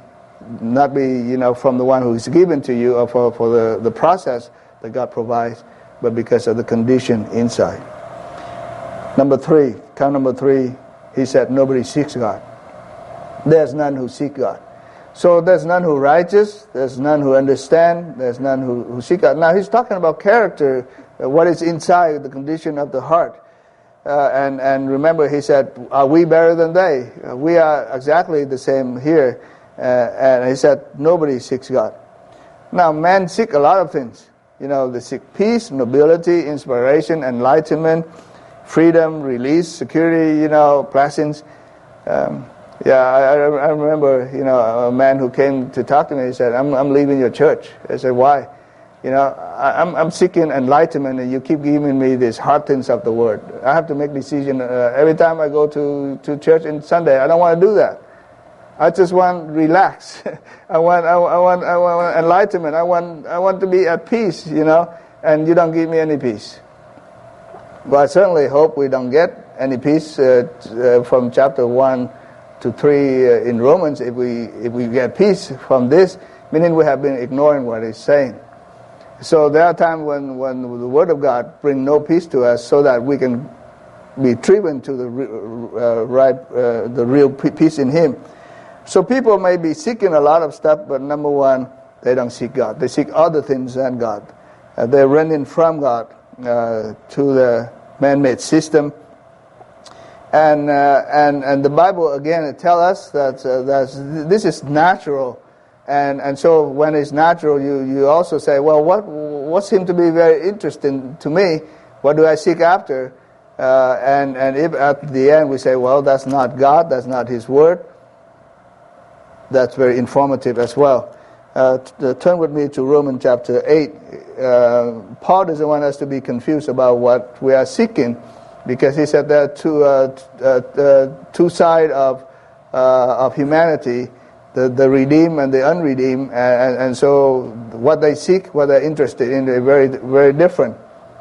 not be, you know, from the one who is given to you or for, for the, the process that God provides, but because of the condition inside. Number three, count number three, he said nobody seeks God. There's none who seek God. So there's none who righteous, there's none who understand, there's none who, who seek God. Now he's talking about character, uh, what is inside, the condition of the heart. Uh, and, and remember, he said, are we better than they? Uh, we are exactly the same here. Uh, and he said, nobody seeks God. Now, men seek a lot of things. You know, they seek peace, nobility, inspiration, enlightenment, freedom, release, security, you know, blessings. Um, yeah, I, I remember, you know, a man who came to talk to me, he said, I'm, I'm leaving your church. I said, why? You know, I, I'm, I'm seeking enlightenment, and you keep giving me these hard things of the word. I have to make decision uh, every time I go to, to church on Sunday. I don't want to do that. I just want to relax. I want, I, I want, I want enlightenment. I want, I want to be at peace. You know, and you don't give me any peace. Well, I certainly hope we don't get any peace uh, uh, from chapter one to three uh, in Romans. If we, if we get peace from this, meaning we have been ignoring what it's saying. So there are times when, when the Word of God brings no peace to us, so that we can be driven to the uh, right, uh, the real peace in Him. So people may be seeking a lot of stuff, but number one, they don't seek God. They seek other things than God. Uh, they're running from God uh, to the man-made system. And uh, and and the Bible again it tells us that uh, that this is natural. And and so when it's natural, you, you also say, well, what what seemed to be very interesting to me? What do I seek after? Uh, and and if at the end we say, well, that's not God, that's not His Word, that's very informative as well. Uh, t- turn with me to Romans chapter eight. Uh, Paul doesn't want us to be confused about what we are seeking, because he said there are two uh, t- uh, two sides of uh, of humanity. The, the redeemed and the unredeemed, and, and so what they seek, what they're interested in, are very, very different.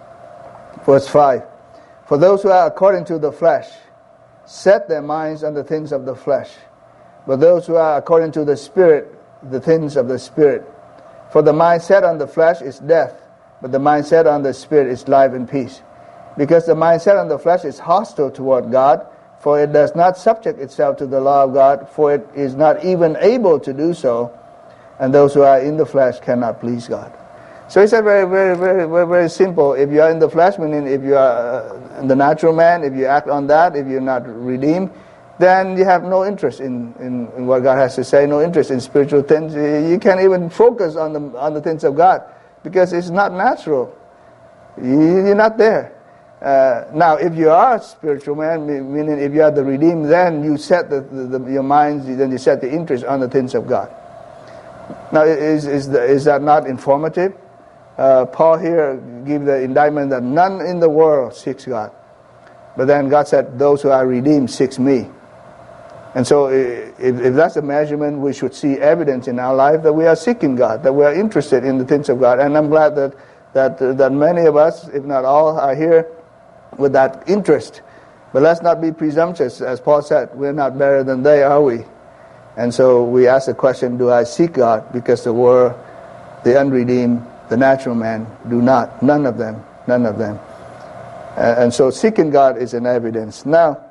Verse five, for those who are according to the flesh, set their minds on the things of the flesh, but those who are according to the Spirit, the things of the Spirit. For the mind set on the flesh is death, but the mind set on the Spirit is life and peace. Because the mind set on the flesh is hostile toward God, for it does not subject itself to the law of God, for it is not even able to do so, and those who are in the flesh cannot please God. So it's a very, very, very, very, very simple. If you are in the flesh, meaning if you are uh, the natural man, if you act on that, if you're not redeemed, then you have no interest in, in, in what God has to say, no interest in spiritual things. You can't even focus on the on the things of God, because it's not natural. You, you're not there. Uh, now, if you are a spiritual man, meaning if you are the redeemed, then you set the, the, the, your minds, then you set the interest on the things of God. Now, is is, the, is that not informative? Uh, Paul here gives the indictment that none in the world seeks God. But then God said, those who are redeemed seeks me. And so if, if that's a measurement, we should see evidence in our life that we are seeking God, that we are interested in the things of God. And I'm glad that that, uh, that many of us, if not all, are here with that interest. But let's not be presumptuous. As Paul said, we're not better than they, are we? And so we ask the question, do I seek God? Because the world, the unredeemed, the natural man, do not. None of them. None of them. Uh, and so seeking God is an evidence. Now,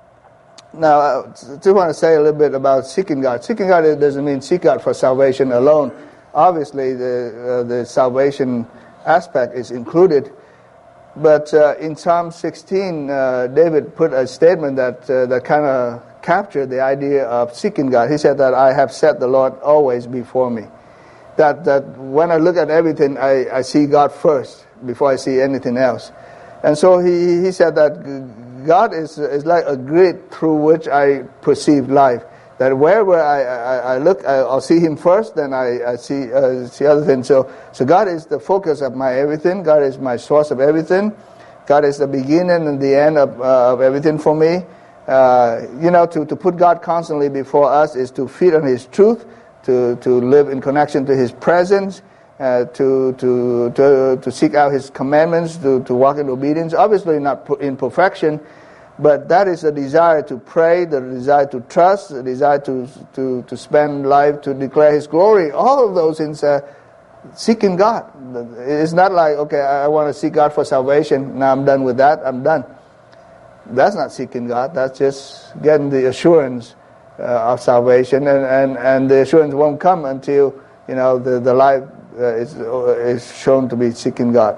now I just want to say a little bit about seeking God. Seeking God doesn't mean seek God for salvation alone. Obviously, the uh, the salvation aspect is included. But uh, in Psalm sixteen, uh, David put a statement that uh, that kind of captured the idea of seeking God. He said that I have set the Lord always before me. That that when I look at everything, I, I see God first before I see anything else. And so he, he said that God is is like a grid through which I perceive life. That wherever I, I, I look, I'll see Him first, then I, I see uh, see other things. So, so God is the focus of my everything. God is my source of everything. God is the beginning and the end of, uh, of everything for me. Uh, you know, to, to put God constantly before us is to feed on His truth, to, to live in connection to His presence, uh, to, to to to seek out His commandments, to, to walk in obedience. Obviously not in perfection, But that is a desire to pray, the desire to trust, the desire to to to spend life to declare His glory. All of those things are seeking God. It's not like, okay, I want to seek God for salvation. Now I'm done with that. I'm done. That's not seeking God. That's just getting the assurance uh, of salvation, and, and, and the assurance won't come until you know the the life uh, is is shown to be seeking God.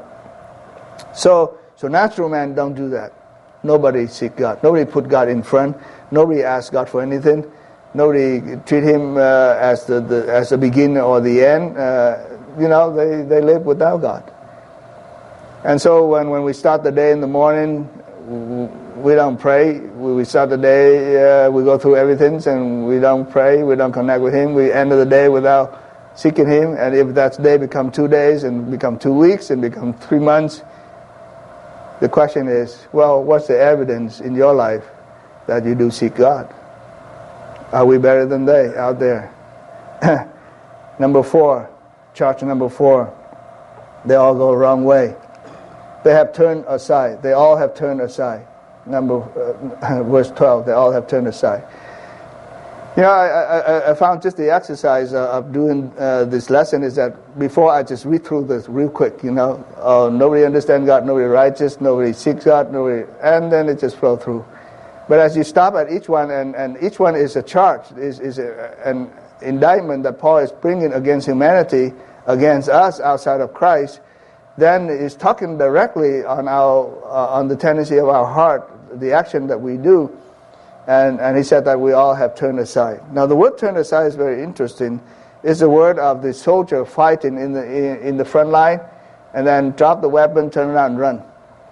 So so natural man don't do that. Nobody seek God. Nobody put God in front. Nobody ask God for anything. Nobody treat Him uh, as the, the as the beginning or the end. Uh, you know, they, they live without God. And so when, when we start the day in the morning, we don't pray. We start the day, uh, we go through everything, and we don't pray. We don't connect with Him. We end the day without seeking Him. And if that day become two days, and become two weeks, and become three months. The question is, well, what's the evidence in your life that you do seek God? Are we better than they out there? Number four, charge number four, they all go the wrong way. They have turned aside. They all have turned aside. Number uh, verse twelve, they all have turned aside. You know, I, I, I found just the exercise of doing uh, this lesson is that before I just read through this real quick, you know, uh, nobody understands God, nobody righteous, nobody seeks God, nobody, and then it just flow through. But as you stop at each one, and, and each one is a charge, is, is a, an indictment that Paul is bringing against humanity, against us outside of Christ, then is talking directly on our uh, on the tendency of our heart, the action that we do. And, and he said that we all have turned aside. Now the word "turn aside" is very interesting. It's the word of the soldier fighting in the in, in the front line, and then drop the weapon, turn around, and run.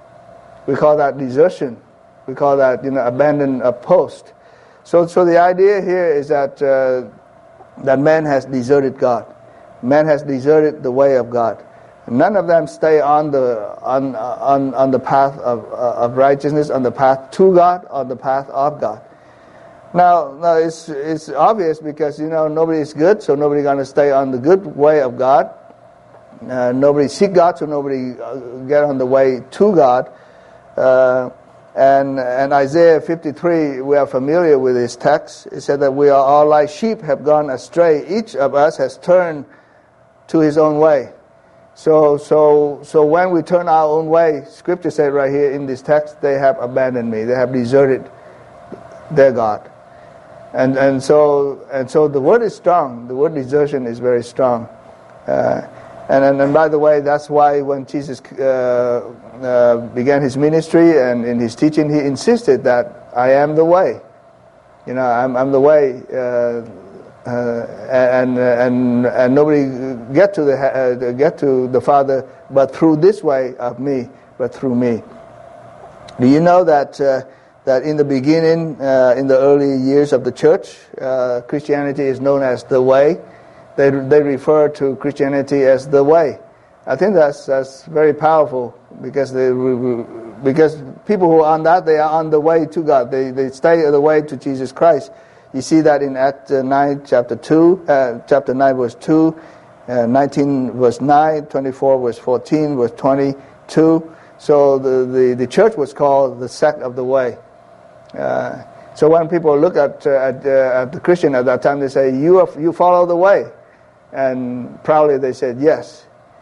We call that desertion. We call that, you know, abandon a post. So so the idea here is that uh, that man has deserted God. Man has deserted the way of God. None of them stay on the on on on the path of of righteousness, on the path to God, on the path of God. Now, now it's it's obvious because, you know, nobody is good, so nobody going to stay on the good way of God. Uh, nobody seek God, so nobody uh, get on the way to God. Uh, and and Isaiah fifty-three, we are familiar with this text. It said that we are all like sheep have gone astray. Each of us has turned to his own way. So so so when we turn our own way, Scripture said right here in this text, they have abandoned me. They have deserted their God. And and so and so the word is strong. The word desertion is very strong. Uh, and, and and by the way, that's why when Jesus uh, uh, began his ministry and in his teaching, he insisted that I am the way. You know, I'm I'm the way. Uh, Uh, and and and nobody get to the uh, get to the Father but through this way of me, but through me. Do you know that uh, that in the beginning, uh, in the early years of the church, uh, Christianity is known as the way. They they refer to Christianity as the way. I think that's that's very powerful because they because people who are on that, they are on the way to God. They they stay on the way to Jesus Christ. You see that in Acts nine, chapter two, uh, chapter nine, verse two, uh, nineteen, verse nine, twenty-four, verse fourteen, verse twenty-two. So the, the, the church was called the sect of the way. Uh, so when people look at uh, at, uh, at the Christian at that time, they say, "You are, you follow the way," and proudly they said, "Yes."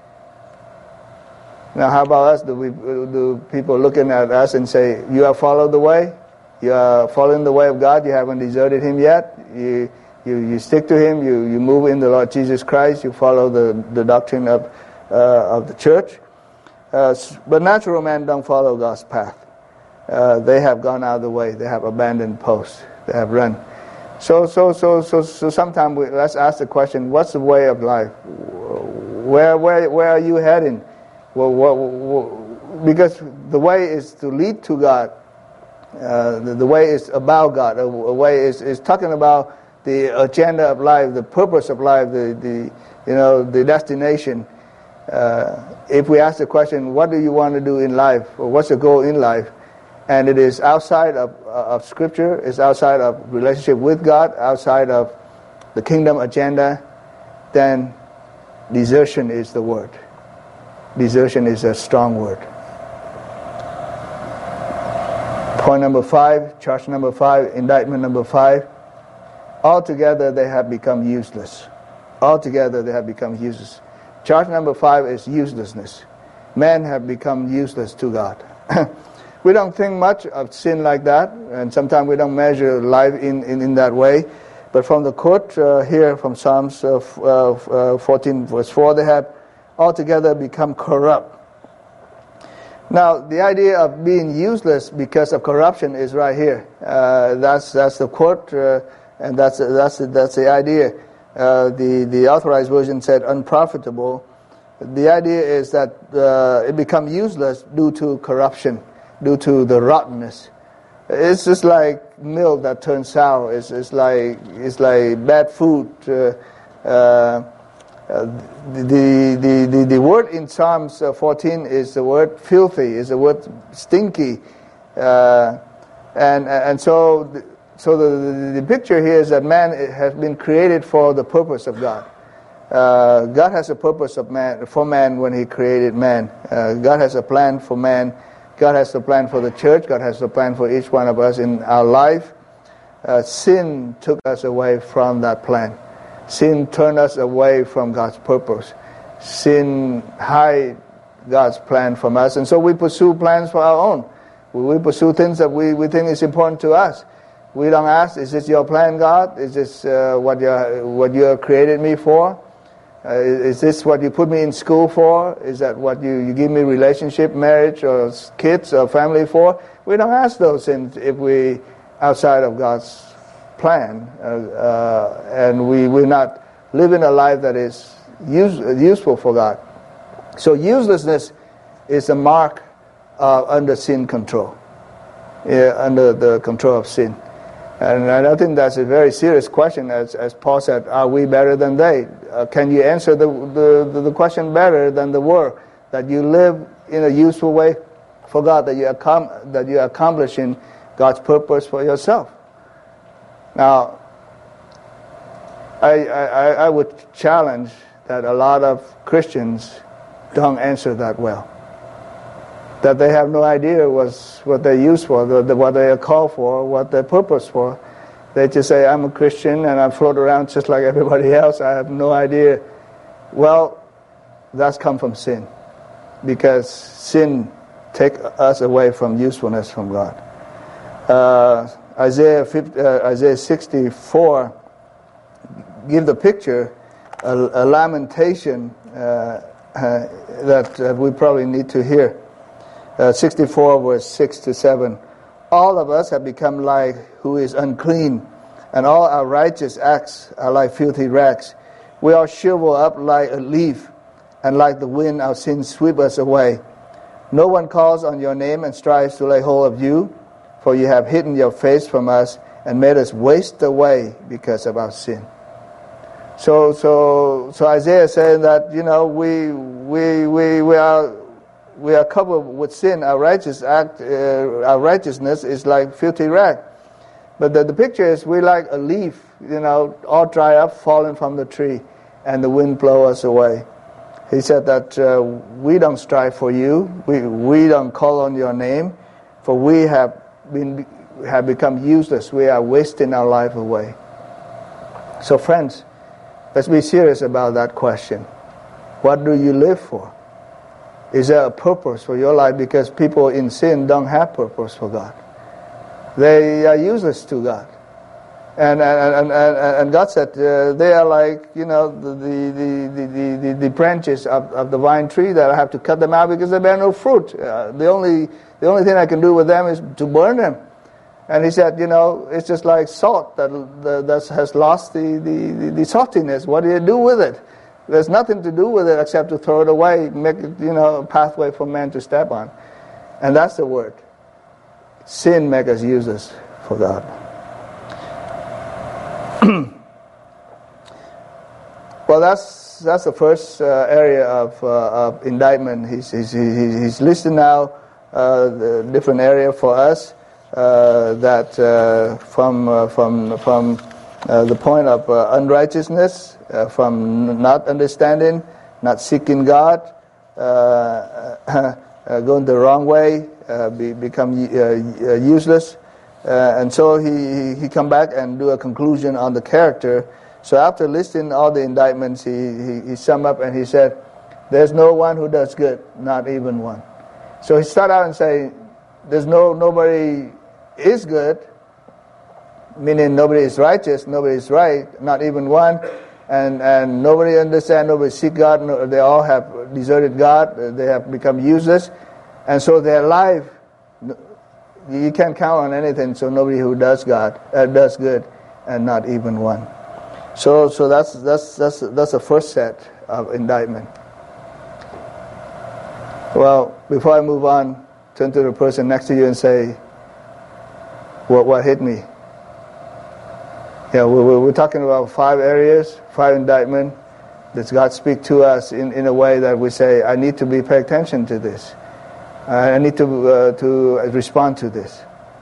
Now, how about us? Do we do people looking at us and say, "You have followed the way"? You are following the way of God. You haven't deserted Him yet. You you, you stick to Him. You, you move in the Lord Jesus Christ. You follow the, the doctrine of uh, of the church. Uh, but natural men don't follow God's path. Uh, they have gone out of the way. They have abandoned posts. They have run. So so so so so. Sometimes we, let's ask the question: what's the way of life? Where where where are you heading? Well, what, what, because the way is to lead to God. Uh, the, the way is about God. A, a way is, is talking about the agenda of life, the purpose of life, the, the you know the destination. Uh, if we ask the question, what do you want to do in life, or what's your goal in life, and it is outside of, uh, of Scripture, it's outside of relationship with God, outside of the kingdom agenda, then desertion is the word. Desertion is a strong word. point number five, charge number five, indictment number five. Altogether they have become useless. Altogether they have become useless. Charge number five is uselessness. Men have become useless to God. We don't think much of sin like that, and sometimes we don't measure life in, in, in that way. But from the quote uh, here from Psalms uh, uh, fourteen verse four, they have altogether become corrupt. Now, the idea of being useless because of corruption is right here. Uh, that's that's the quote, uh, and that's that's that's the idea. Uh, the the Authorized Version said unprofitable. The idea is that uh, it becomes useless due to corruption, due to the rottenness. It's just like milk that turns sour. It's, it's like it's like bad food. Uh, uh, uh, the, the the the word in Psalms fourteen is the word filthy. Is the word stinky, uh, and and so the, so the, the the picture here is that man has been created for the purpose of God. Uh, God has a purpose of man for man when He created man. Uh, God has a plan for man. God has a plan for the church. God has a plan for each one of us in our life. Uh, sin took us away from that plan. Sin turned us away from God's purpose. Sin hid God's plan from us, and so we pursue plans for our own. We pursue things that we, we think is important to us. We don't ask, is this your plan, God? Is this uh, what you what you have created me for? Uh, is this what you put me in school for? Is that what you, you give me relationship, marriage, or kids, or family for? We don't ask those things if we outside of God's plan, uh, uh, and we, we're not living a life that is use, useful for God. So uselessness is a mark uh, under sin control, yeah, under the control of sin. And I think that's a very serious question. As, as Paul said, are we better than they? Uh, can you answer the, the, the question better than the world? That you live in a useful way for God, that you accom- that you are accomplishing God's purpose for yourself. Now, I, I, I would challenge that a lot of Christians don't answer that well. That they have no idea was what they're used for, the, the, what they are called for, what their purpose for. They just say, I'm a Christian and I float around just like everybody else. I have no idea. Well, that's come from sin. Because sin takes us away from usefulness from God. Uh, Isaiah fifty, uh, Isaiah sixty-four give the picture, a, a lamentation uh, uh, that uh, we probably need to hear. Uh, sixty-four verse six to seven. All of us have become like who is unclean, and all our righteous acts are like filthy rags. We all shrivel up like a leaf, and like the wind our sins sweep us away. No one calls on your name and strives to lay hold of you, for you have hidden your face from us and made us waste away because of our sin. So so so Isaiah is saying that, you know, we we we we are we are covered with sin. Our righteous act, uh, our righteousness is like filthy rag. But the, the picture is we like a leaf, you know, all dry up, falling from the tree, and the wind blow us away. He said that uh, we don't strive for you, we we don't call on your name, for we have been have become useless. We are wasting our life away. So friends, let's be serious about that question. What do you live for? Is there a purpose for your life? Because people in sin don't have purpose for God. They are useless to God. And and and, and, and God said uh, they are like, you know, the the, the, the, the, the branches of, of the vine tree that I have to cut them out because they bear no fruit. Uh, the only the only thing I can do with them is to burn them. And he said, you know, it's just like salt that that has lost the, the, the saltiness. What do you do with it? There's nothing to do with it except to throw it away, make it, you know, a pathway for man to step on. And that's the word. Sin makes us useless for God. Well, that's that's the first uh, area of, uh, of indictment. He's he's he's listed now uh, the different area for us uh, that uh, from uh, from from uh, the point of uh, unrighteousness, uh, from not understanding, not seeking God, uh, uh, going the wrong way, uh, be, become uh, useless. Uh, and so he, he come back and do a conclusion on the character. So after listing all the indictments, he, he, he summed up and he said, there's no one who does good, not even one. So he started out and say, there's no, nobody is good, meaning nobody is righteous, nobody is right, not even one. And and nobody understands, nobody seek God, no, they all have deserted God, they have become useless. And so their life, you can't count on anything, so nobody who does God, uh, does good, and not even one. So so that's that's that's that's the first set of indictment. Well, before I move on, turn to the person next to you and say, what what hit me? Yeah, we're, we're talking about five areas, five indictment. Does God speak to us in, in a way that we say, I need to be pay attention to this. I need to uh, to respond to this.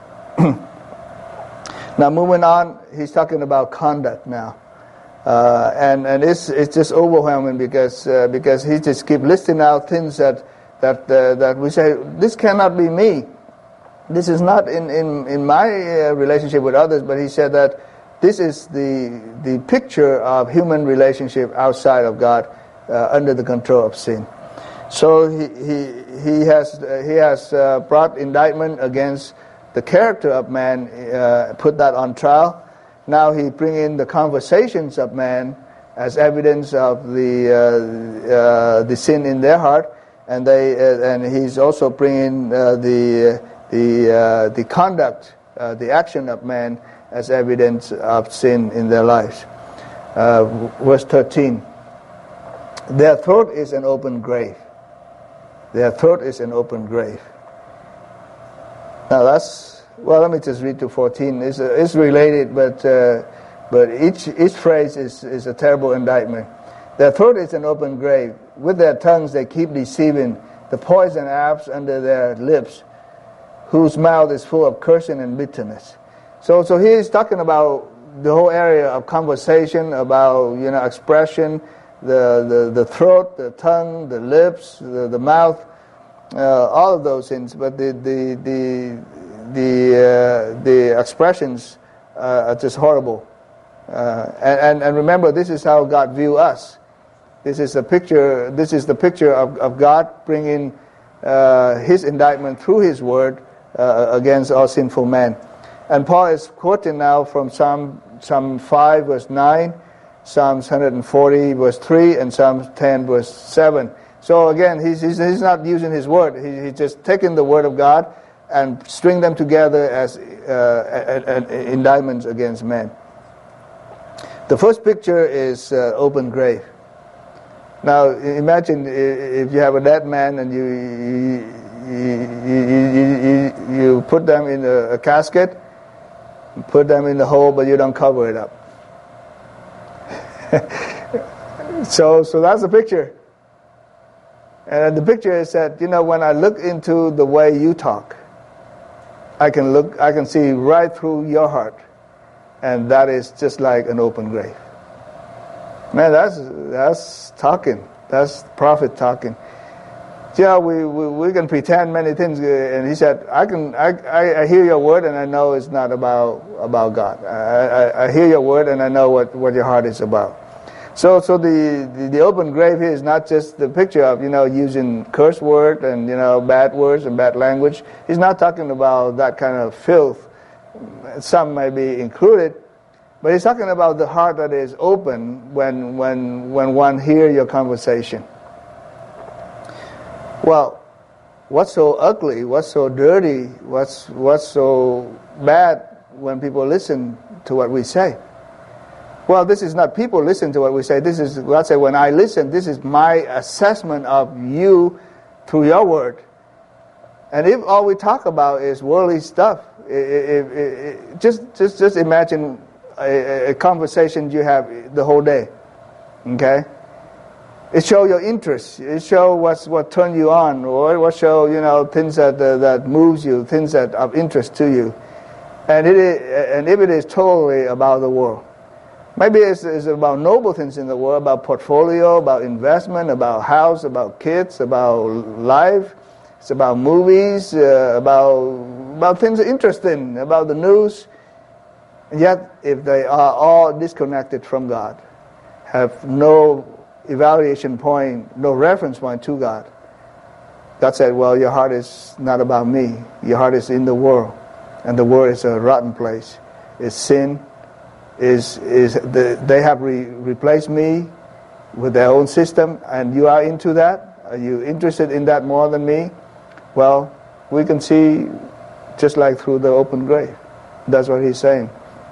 Now moving on, he's talking about conduct now. Uh, and and it's it's just overwhelming because uh, because he just keep listing out things that that uh, that we say, this cannot be me. This is not in, in, in my uh, relationship with others, but he said that this is the the picture of human relationship outside of God, uh, under the control of sin. So he he he has uh, he has uh, brought indictment against the character of man, uh, put that on trial. Now he bring in the conversations of man as evidence of the uh, uh, the sin in their heart, and they uh, and he's also bringing uh, the the uh, the conduct, uh, the action of man as evidence of sin in their lives. Uh, verse thirteen. Their throat is an open grave. Their throat is an open grave. Now that's, well, let me just read to fourteen. It's, uh, it's related, but uh, but each each phrase is, is a terrible indictment. Their throat is an open grave. With their tongues they keep deceiving. The poison apps under their lips, whose mouth is full of cursing and bitterness. So so here he's talking about the whole area of conversation, about, you know, expression, the, the, the throat, the tongue, the lips, the, the mouth, uh, all of those things. But the the the the, uh, the expressions uh, are just horrible. Uh, and, and and remember, this is how God view us. This is a picture. This is the picture of, of God bringing uh, His indictment through His word uh, against all sinful men. And Paul is quoting now from Psalm Psalm five verse nine, Psalms one hundred forty verse three, and Psalms ten verse seven. So again, he's he's, he's not using his word. He, he's just taking the word of God and string them together as uh, a, a, a indictments against men. The first picture is uh, open grave. Now imagine if you have a dead man and you you you, you, you, you put them in a, a casket, put them in the hole, but you don't cover it up. so so that's the picture. And the picture is that, you know, when I look into the way you talk, I can look, I can see right through your heart, and that is just like an open grave. Man, that's that's talking. That's prophet talking. Yeah, we, we we can pretend many things, and he said, I can I, I, I hear your word, and I know it's not about about God. I, I, I hear your word, and I know what, what your heart is about. So so the, the, the open grave here is not just the picture of, you know, using curse word and, you know, bad words and bad language. He's not talking about that kind of filth. Some may be included, but he's talking about the heart that is open when when when one hears your conversation. Well, what's so ugly, what's so dirty, what's what's so bad when people listen to what we say? Well, this is not people listen to what we say. This is, let's say, when I listen, this is my assessment of you through your word. And if all we talk about is worldly stuff, it, it, it, it, just just just imagine a, a conversation you have the whole day. Okay. It show your interest. It show what's what turn you on, or what show, you know, things that uh, that moves you, things that are of interest to you. And it is, and if it is totally about the world, maybe it's, it's about noble things in the world, about portfolio, about investment, about house, about kids, about life. It's about movies, uh, about about things interesting, about the news. And yet, if they are all disconnected from God, have no evaluation point, no reference point to God, God said, well, your heart is not about me. Your heart is in the world. And the world is a rotten place. It's sin. Is is the, they have re, replaced me with their own system, and you are into that? Are you interested in that more than me? Well, we can see just like through the open grave. That's what he's saying.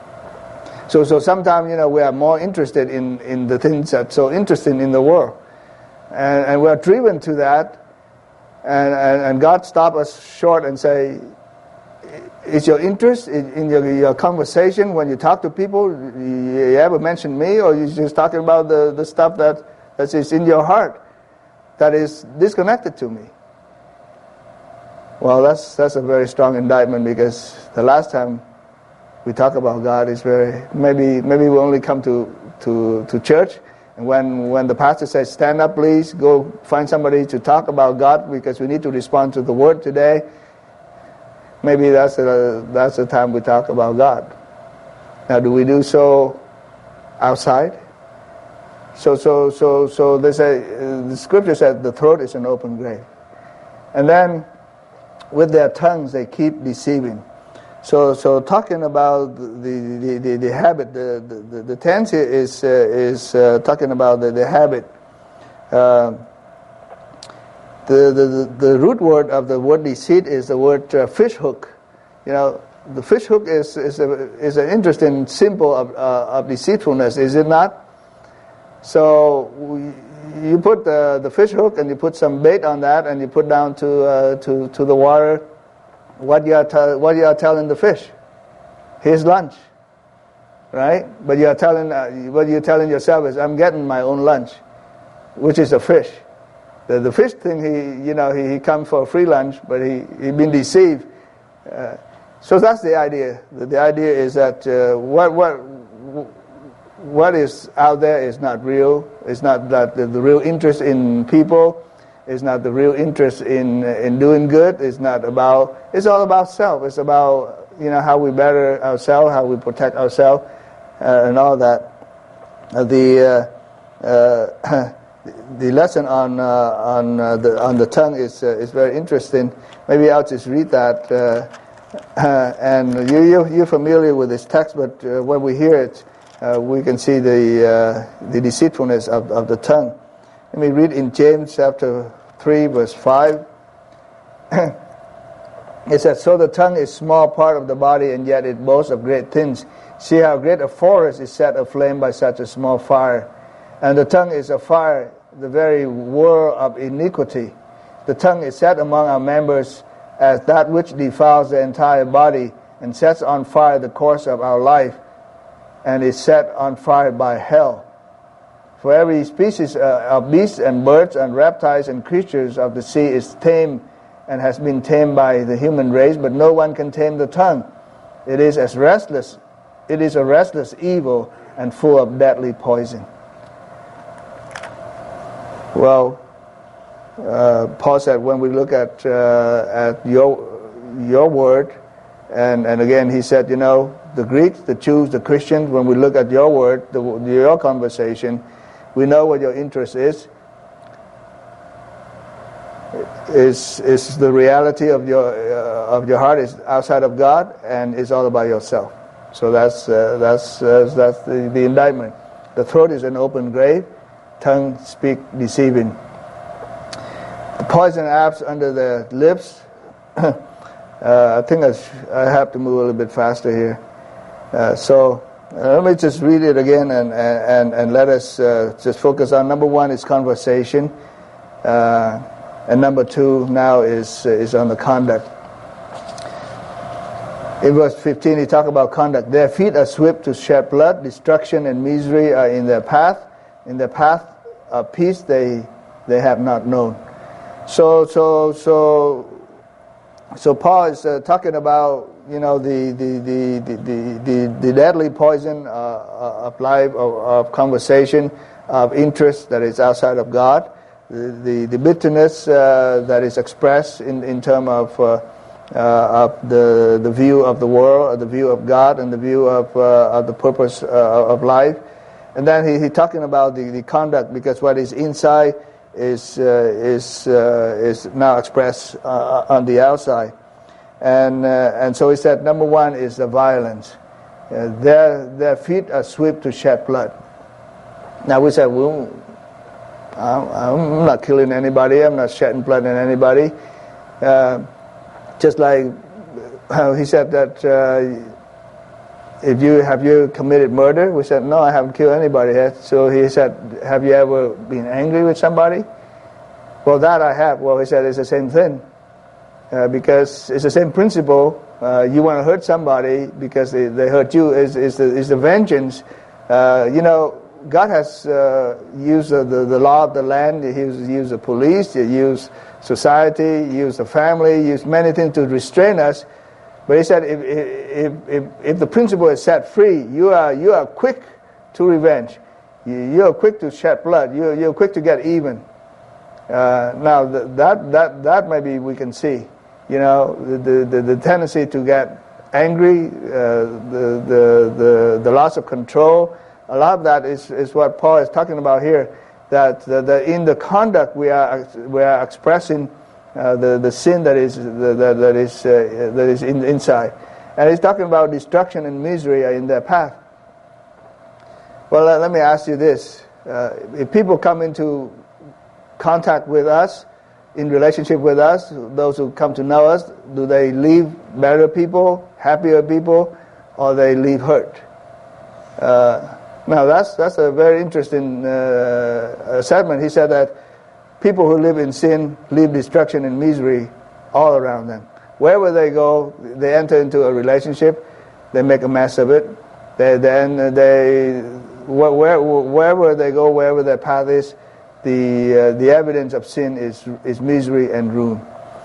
So so sometimes, you know, we are more interested in, in the things that's so interesting in the world. And, and we are driven to that. And, and, and God stops us short and say, is your interest in, in your, your conversation when you talk to people, you, you ever mention me, or you just talking about the, the stuff that, that is in your heart that is disconnected to me? Well, that's that's a very strong indictment, because the last time we talk about God is very, maybe maybe we only come to, to, to church, and when, when the pastor says, stand up please, go find somebody to talk about God because we need to respond to the word today, maybe that's the, that's the time we talk about God. Now, do we do so outside? So so so so they say, uh, the scripture said the throat is an open grave. And then with their tongues they keep deceiving. So so talking about the the, the, the habit, the, the, the tense here is, uh, is uh, talking about the, the habit. Uh, the, the, the root word of the word deceit is the word uh, fish hook. You know, the fish hook is, is, a, is an interesting symbol of, uh, of deceitfulness, is it not? So we, you put the, the fish hook and you put some bait on that and you put down to uh, to, to the water. What you are te- what you are telling the fish? Here's lunch, right? But you are telling uh, what you're telling yourself is, I'm getting my own lunch, which is a fish. The the fish thing, he you know he, he comes for a free lunch, but he he been deceived. Uh, so that's the idea. The, the idea is that uh, what what. What is out there is not real. It's not that the, the real interest in people. It's not the real interest in in doing good. It's not about. It's all about self. It's about, you know, how we better ourselves, how we protect ourselves, uh, and all that. Uh, the uh, uh, the lesson on uh, on uh, the on the tongue is uh, is very interesting. Maybe I'll just read that. Uh, uh, and you you you're familiar with this text, but uh, when we hear it, Uh, we can see the uh, the deceitfulness of, of the tongue. Let me read in James chapter three, verse five. It says, so the tongue is small part of the body, and yet it boasts of great things. See how great a forest is set aflame by such a small fire. And the tongue is a fire, the very world of iniquity. The tongue is set among our members as that which defiles the entire body, and sets on fire the course of our life, and is set on fire by hell. For every species uh, of beasts and birds and reptiles and creatures of the sea is tamed and has been tamed by the human race, but no one can tame the tongue. It is as restless, it is a restless evil and full of deadly poison. Well, uh, Paul said, when we look at uh, at your your word, and and again he said, you know, the Greeks, the Jews, the Christians, when we look at your word, the, your conversation, we know what your interest is. Is is the reality of your uh, of your heart is outside of God, and it's all about yourself. So that's uh, that's uh, that's the, the indictment. The throat is an open grave, tongue speak deceiving. The poison apps under the lips. uh, I think I, sh- I have to move a little bit faster here. Uh, so uh, let me just read it again and and, and let us uh, just focus on number one is conversation, uh, and number two now is uh, is on the conduct. In verse fifteen, he talks about conduct. Their feet are swift to shed blood. Destruction and misery are in their path. In their path of peace they they have not known. So so so so Paul is uh, talking about, you know, the the the the, the, the deadly poison uh, of life, of, of conversation, of interest that is outside of God. the, the, the bitterness uh, that is expressed in, in terms of, uh, uh, of the, the view of the world, the view of God, and the view of, uh, of the purpose uh, of life. And then he, he talking about the, the conduct, because what is inside is uh, is uh, is now expressed uh, on the outside. And uh, and so he said, number one is the violence. Uh, their their feet are swift to shed blood. Now we said, well, I'm not killing anybody. I'm not shedding blood on anybody. Uh, just like uh, he said that. Uh, If you have you committed murder? We said, no, I haven't killed anybody yet. So he said, have you ever been angry with somebody? Well, that I have. Well, he said, it's the same thing. Uh, because it's the same principle. Uh, you want to hurt somebody because they, they hurt you. Is is the is the vengeance. Uh, you know, God has uh, used the, the, the law of the land. He used, used the police. He used society. He used the family. He used many things to restrain us. But he said, if, if if if the principle is set free, you are you are quick to revenge. You, you are quick to shed blood. You you're quick to get even. Uh, now the, that that that maybe we can see, you know, the the, the tendency to get angry, uh, the the the the loss of control. A lot of that is is what Paul is talking about here. That that, that in the conduct we are we are expressing. Uh, the the sin that is the, that, that is uh, that is in, inside, and he's talking about destruction and misery in their path. Well, uh, let me ask you this: uh, if people come into contact with us, in relationship with us, those who come to know us, do they leave better people, happier people, or they leave hurt? Uh, now that's that's a very interesting uh, assessment. He said that people who live in sin leave destruction and misery all around them. Wherever they go, they enter into a relationship, they make a mess of it. They then they where, wherever they go, wherever their path is, the uh, the evidence of sin is is misery and ruin.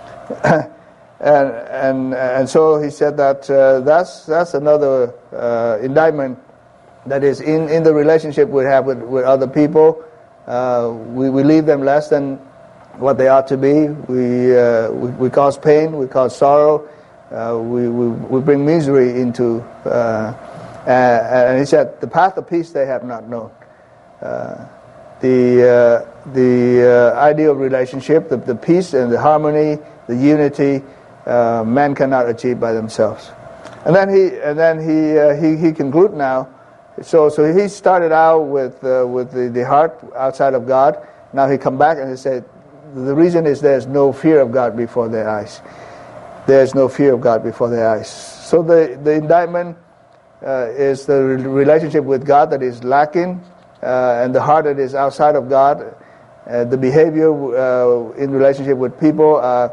and and and so he said that uh, that's that's another uh, indictment that is in, in the relationship we have with, with other people. Uh, we, we leave them less than what they ought to be. We uh, we, we cause pain. We cause sorrow. Uh, we, we we bring misery into. Uh, uh, and he said, the path of peace they have not known. Uh, the uh, the uh, ideal relationship, the, the peace and the harmony, the unity, uh, man cannot achieve by themselves. And then he and then he uh, he he conclude now. So, so he started out with uh, with the, the heart outside of God. Now he come back and he said, the reason is there's no fear of God before their eyes. There's no fear of God before their eyes. So the the indictment uh, is the relationship with God that is lacking, uh, and the heart that is outside of God. Uh, the behavior uh, in relationship with people are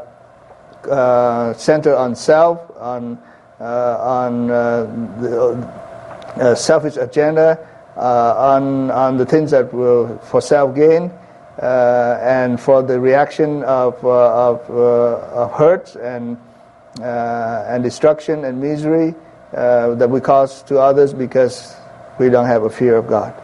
uh, centered on self, on uh, on uh, the. Uh, selfish agenda, uh, on on the things that will for self gain, uh, and for the reaction of uh, of, uh, of hurt and uh, and destruction and misery uh, that we cause to others because we don't have a fear of God.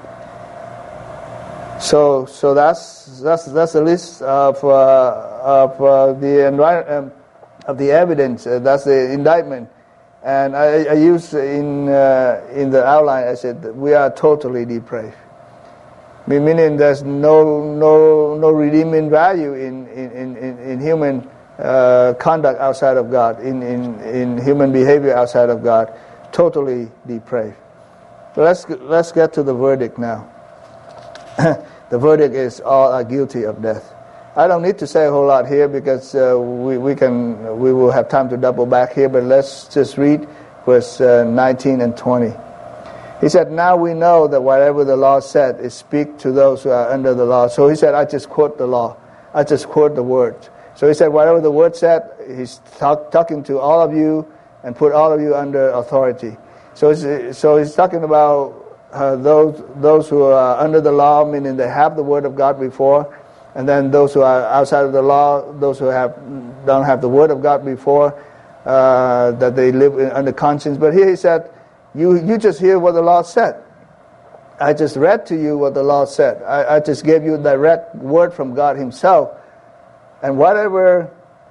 So so that's that's that's a list of uh, of uh, the environment um, of the evidence. Uh, that's the indictment. And I, I used in uh, in the outline, I said that we are totally depraved. Meaning there's no no no redeeming value in in, in, in human uh, conduct outside of God, in, in, in human behavior outside of God. Totally depraved. So let's let's get to the verdict now. The verdict is all are guilty of death. I don't need to say a whole lot here because uh, we we can we will have time to double back here. But let's just read verse uh, nineteen and twenty. He said, "Now we know that whatever the law said is speak to those who are under the law." So he said, "I just quote the law. I just quote the word." So he said, "Whatever the word said, he's talk, talking to all of you and put all of you under authority." So he's, so he's talking about uh, those those who are under the law, meaning they have the word of God before. And then those who are outside of the law, those who have don't have the word of God before, uh, that they live in, under conscience. But here he said, you you just hear what the law said. I just read to you what the law said. I, I just gave you a direct word from God himself. And whatever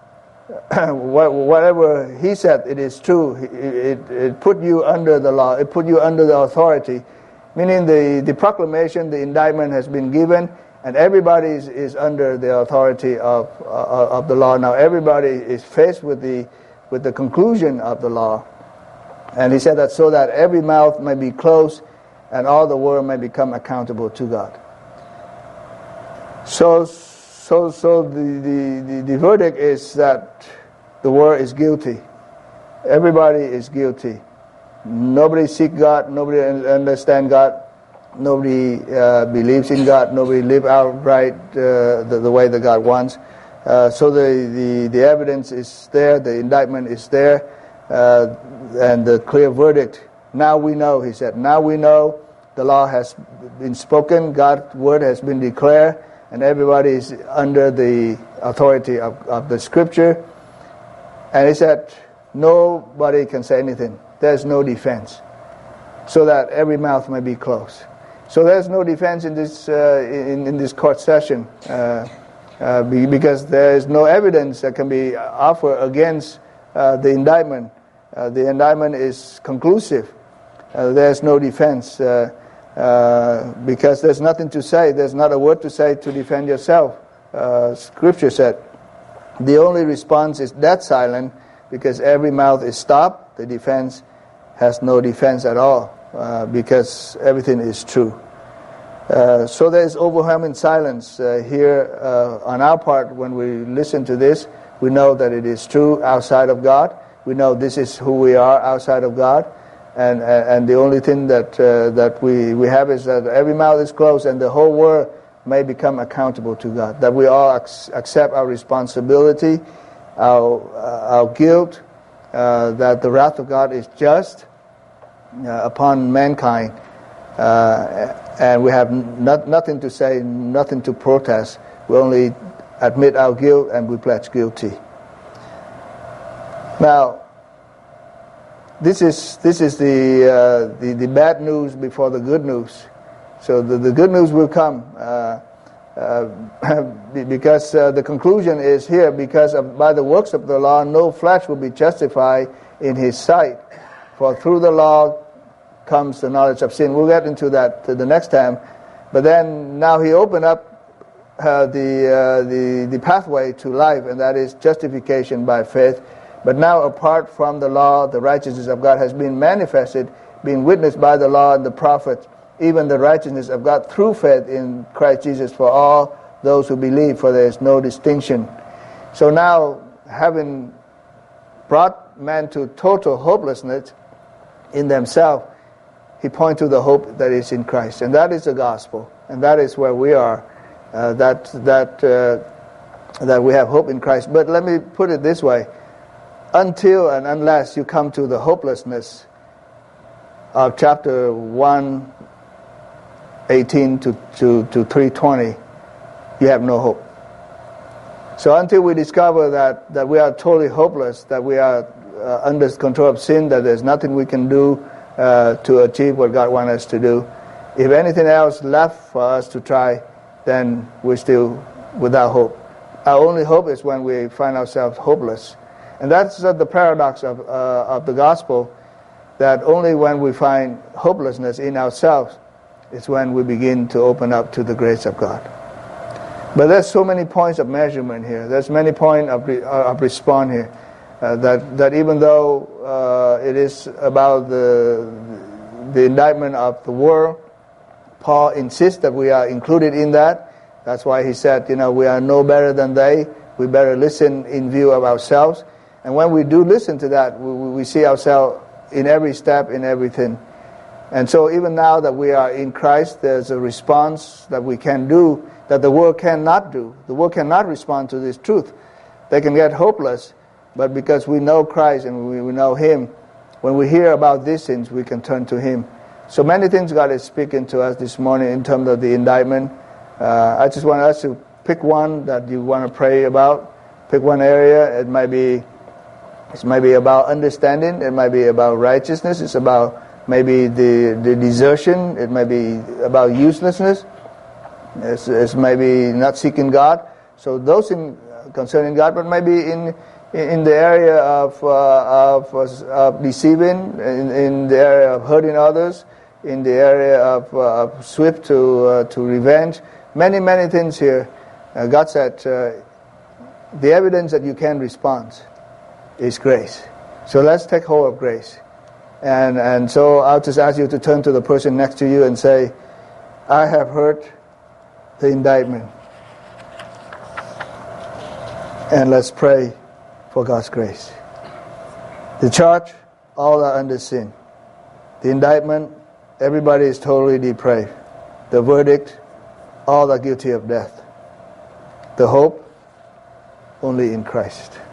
whatever he said, it is true. It, it, it put you under the law. It put you under the authority. Meaning the, the proclamation, the indictment has been given, and everybody is, is under the authority of uh, of the law. Now everybody is faced with the with the conclusion of the law. And he said that so that every mouth may be closed and all the world may become accountable to God. So so so the, the, the, the verdict is that the world is guilty. Everybody is guilty. Nobody seek God, nobody understand God, nobody uh, believes in God, nobody live out right uh, the, the way that God wants. Uh, so the, the, the evidence is there, the indictment is there, uh, and the clear verdict. Now we know, he said, now we know the law has been spoken, God's word has been declared, and everybody is under the authority of, of the scripture. And he said, nobody can say anything. There's no defense, so that every mouth may be closed. So there's no defense in this uh, in, in this court session uh, uh, because there is no evidence that can be offered against uh, the indictment. Uh, the indictment is conclusive. Uh, there's no defense uh, uh, because there's nothing to say. There's not a word to say to defend yourself. Uh, scripture said the only response is dead silent because every mouth is stopped. The defense has no defense at all uh, because everything is true. Uh, so there is overwhelming silence uh, here uh, on our part when we listen to this. We know that it is true outside of God. We know this is who we are outside of God. And and the only thing that uh, that we, we have is that every mouth is closed and the whole world may become accountable to God. That we all ac- accept our responsibility, our, uh, our guilt, uh, that the wrath of God is just uh, upon mankind. Uh, and we have not, nothing to say, nothing to protest. We only admit our guilt and we pledge guilty. Now, this is this is the uh, the, the bad news before the good news. So the, the good news will come uh, uh, because uh, the conclusion is here, because of, by the works of the law no flesh will be justified in his sight. For through the law comes the knowledge of sin. We'll get into that the next time. But then now he opened up uh, the, uh, the, the pathway to life, and that is justification by faith. But now apart from the law, the righteousness of God has been manifested, being witnessed by the law and the prophets, even the righteousness of God through faith in Christ Jesus for all those who believe, for there is no distinction. So now, having brought man to total hopelessness in themselves, he points to the hope that is in Christ, and that is the gospel, and that is where we are, uh, that that uh, that we have hope in Christ. But let me put it this way: until and unless you come to the hopelessness of chapter one eighteen to to, to three twenty, you have no hope. So until we discover that that we are totally hopeless, that we are uh, under control of sin, that there's nothing we can do Uh, to achieve what God wants us to do. If anything else left for us to try, then we're still without hope. Our only hope is when we find ourselves hopeless. And that's uh, the paradox of, uh, of the gospel, that only when we find hopelessness in ourselves is when we begin to open up to the grace of God. But there's so many points of measurement here. There's many points of, re- of response here. Uh, that that even though uh, it is about the the indictment of the world, Paul insists that we are included in that. That's why he said, you know, we are no better than they. We better listen in view of ourselves. And when we do listen to that, we, we see ourselves in every step, in everything. And so even now that we are in Christ, there's a response that we can do that the world cannot do. The world cannot respond to this truth. They can get hopeless. But because we know Christ and we, we know Him, when we hear about these things, we can turn to Him. So many things God is speaking to us this morning in terms of the indictment. Uh, I just want us to pick one that you want to pray about. Pick one area. It might be, it might be about understanding. It might be about righteousness. It's about maybe the, the desertion, it may be about uselessness, it's, it's maybe not seeking God. So those in, concerning God, but maybe in in the area of uh, of, of deceiving, in, in the area of hurting others, in the area of, uh, of swift to uh, to revenge, many many things here. Uh, God said uh, the evidence that you can respond is grace. So let's take hold of grace. And and so I'll just ask you to turn to the person next to you and say, I have heard the indictment. And let's pray for God's grace. The charge, all are under sin. The indictment, everybody is totally depraved. The verdict, all are guilty of death. The hope, only in Christ.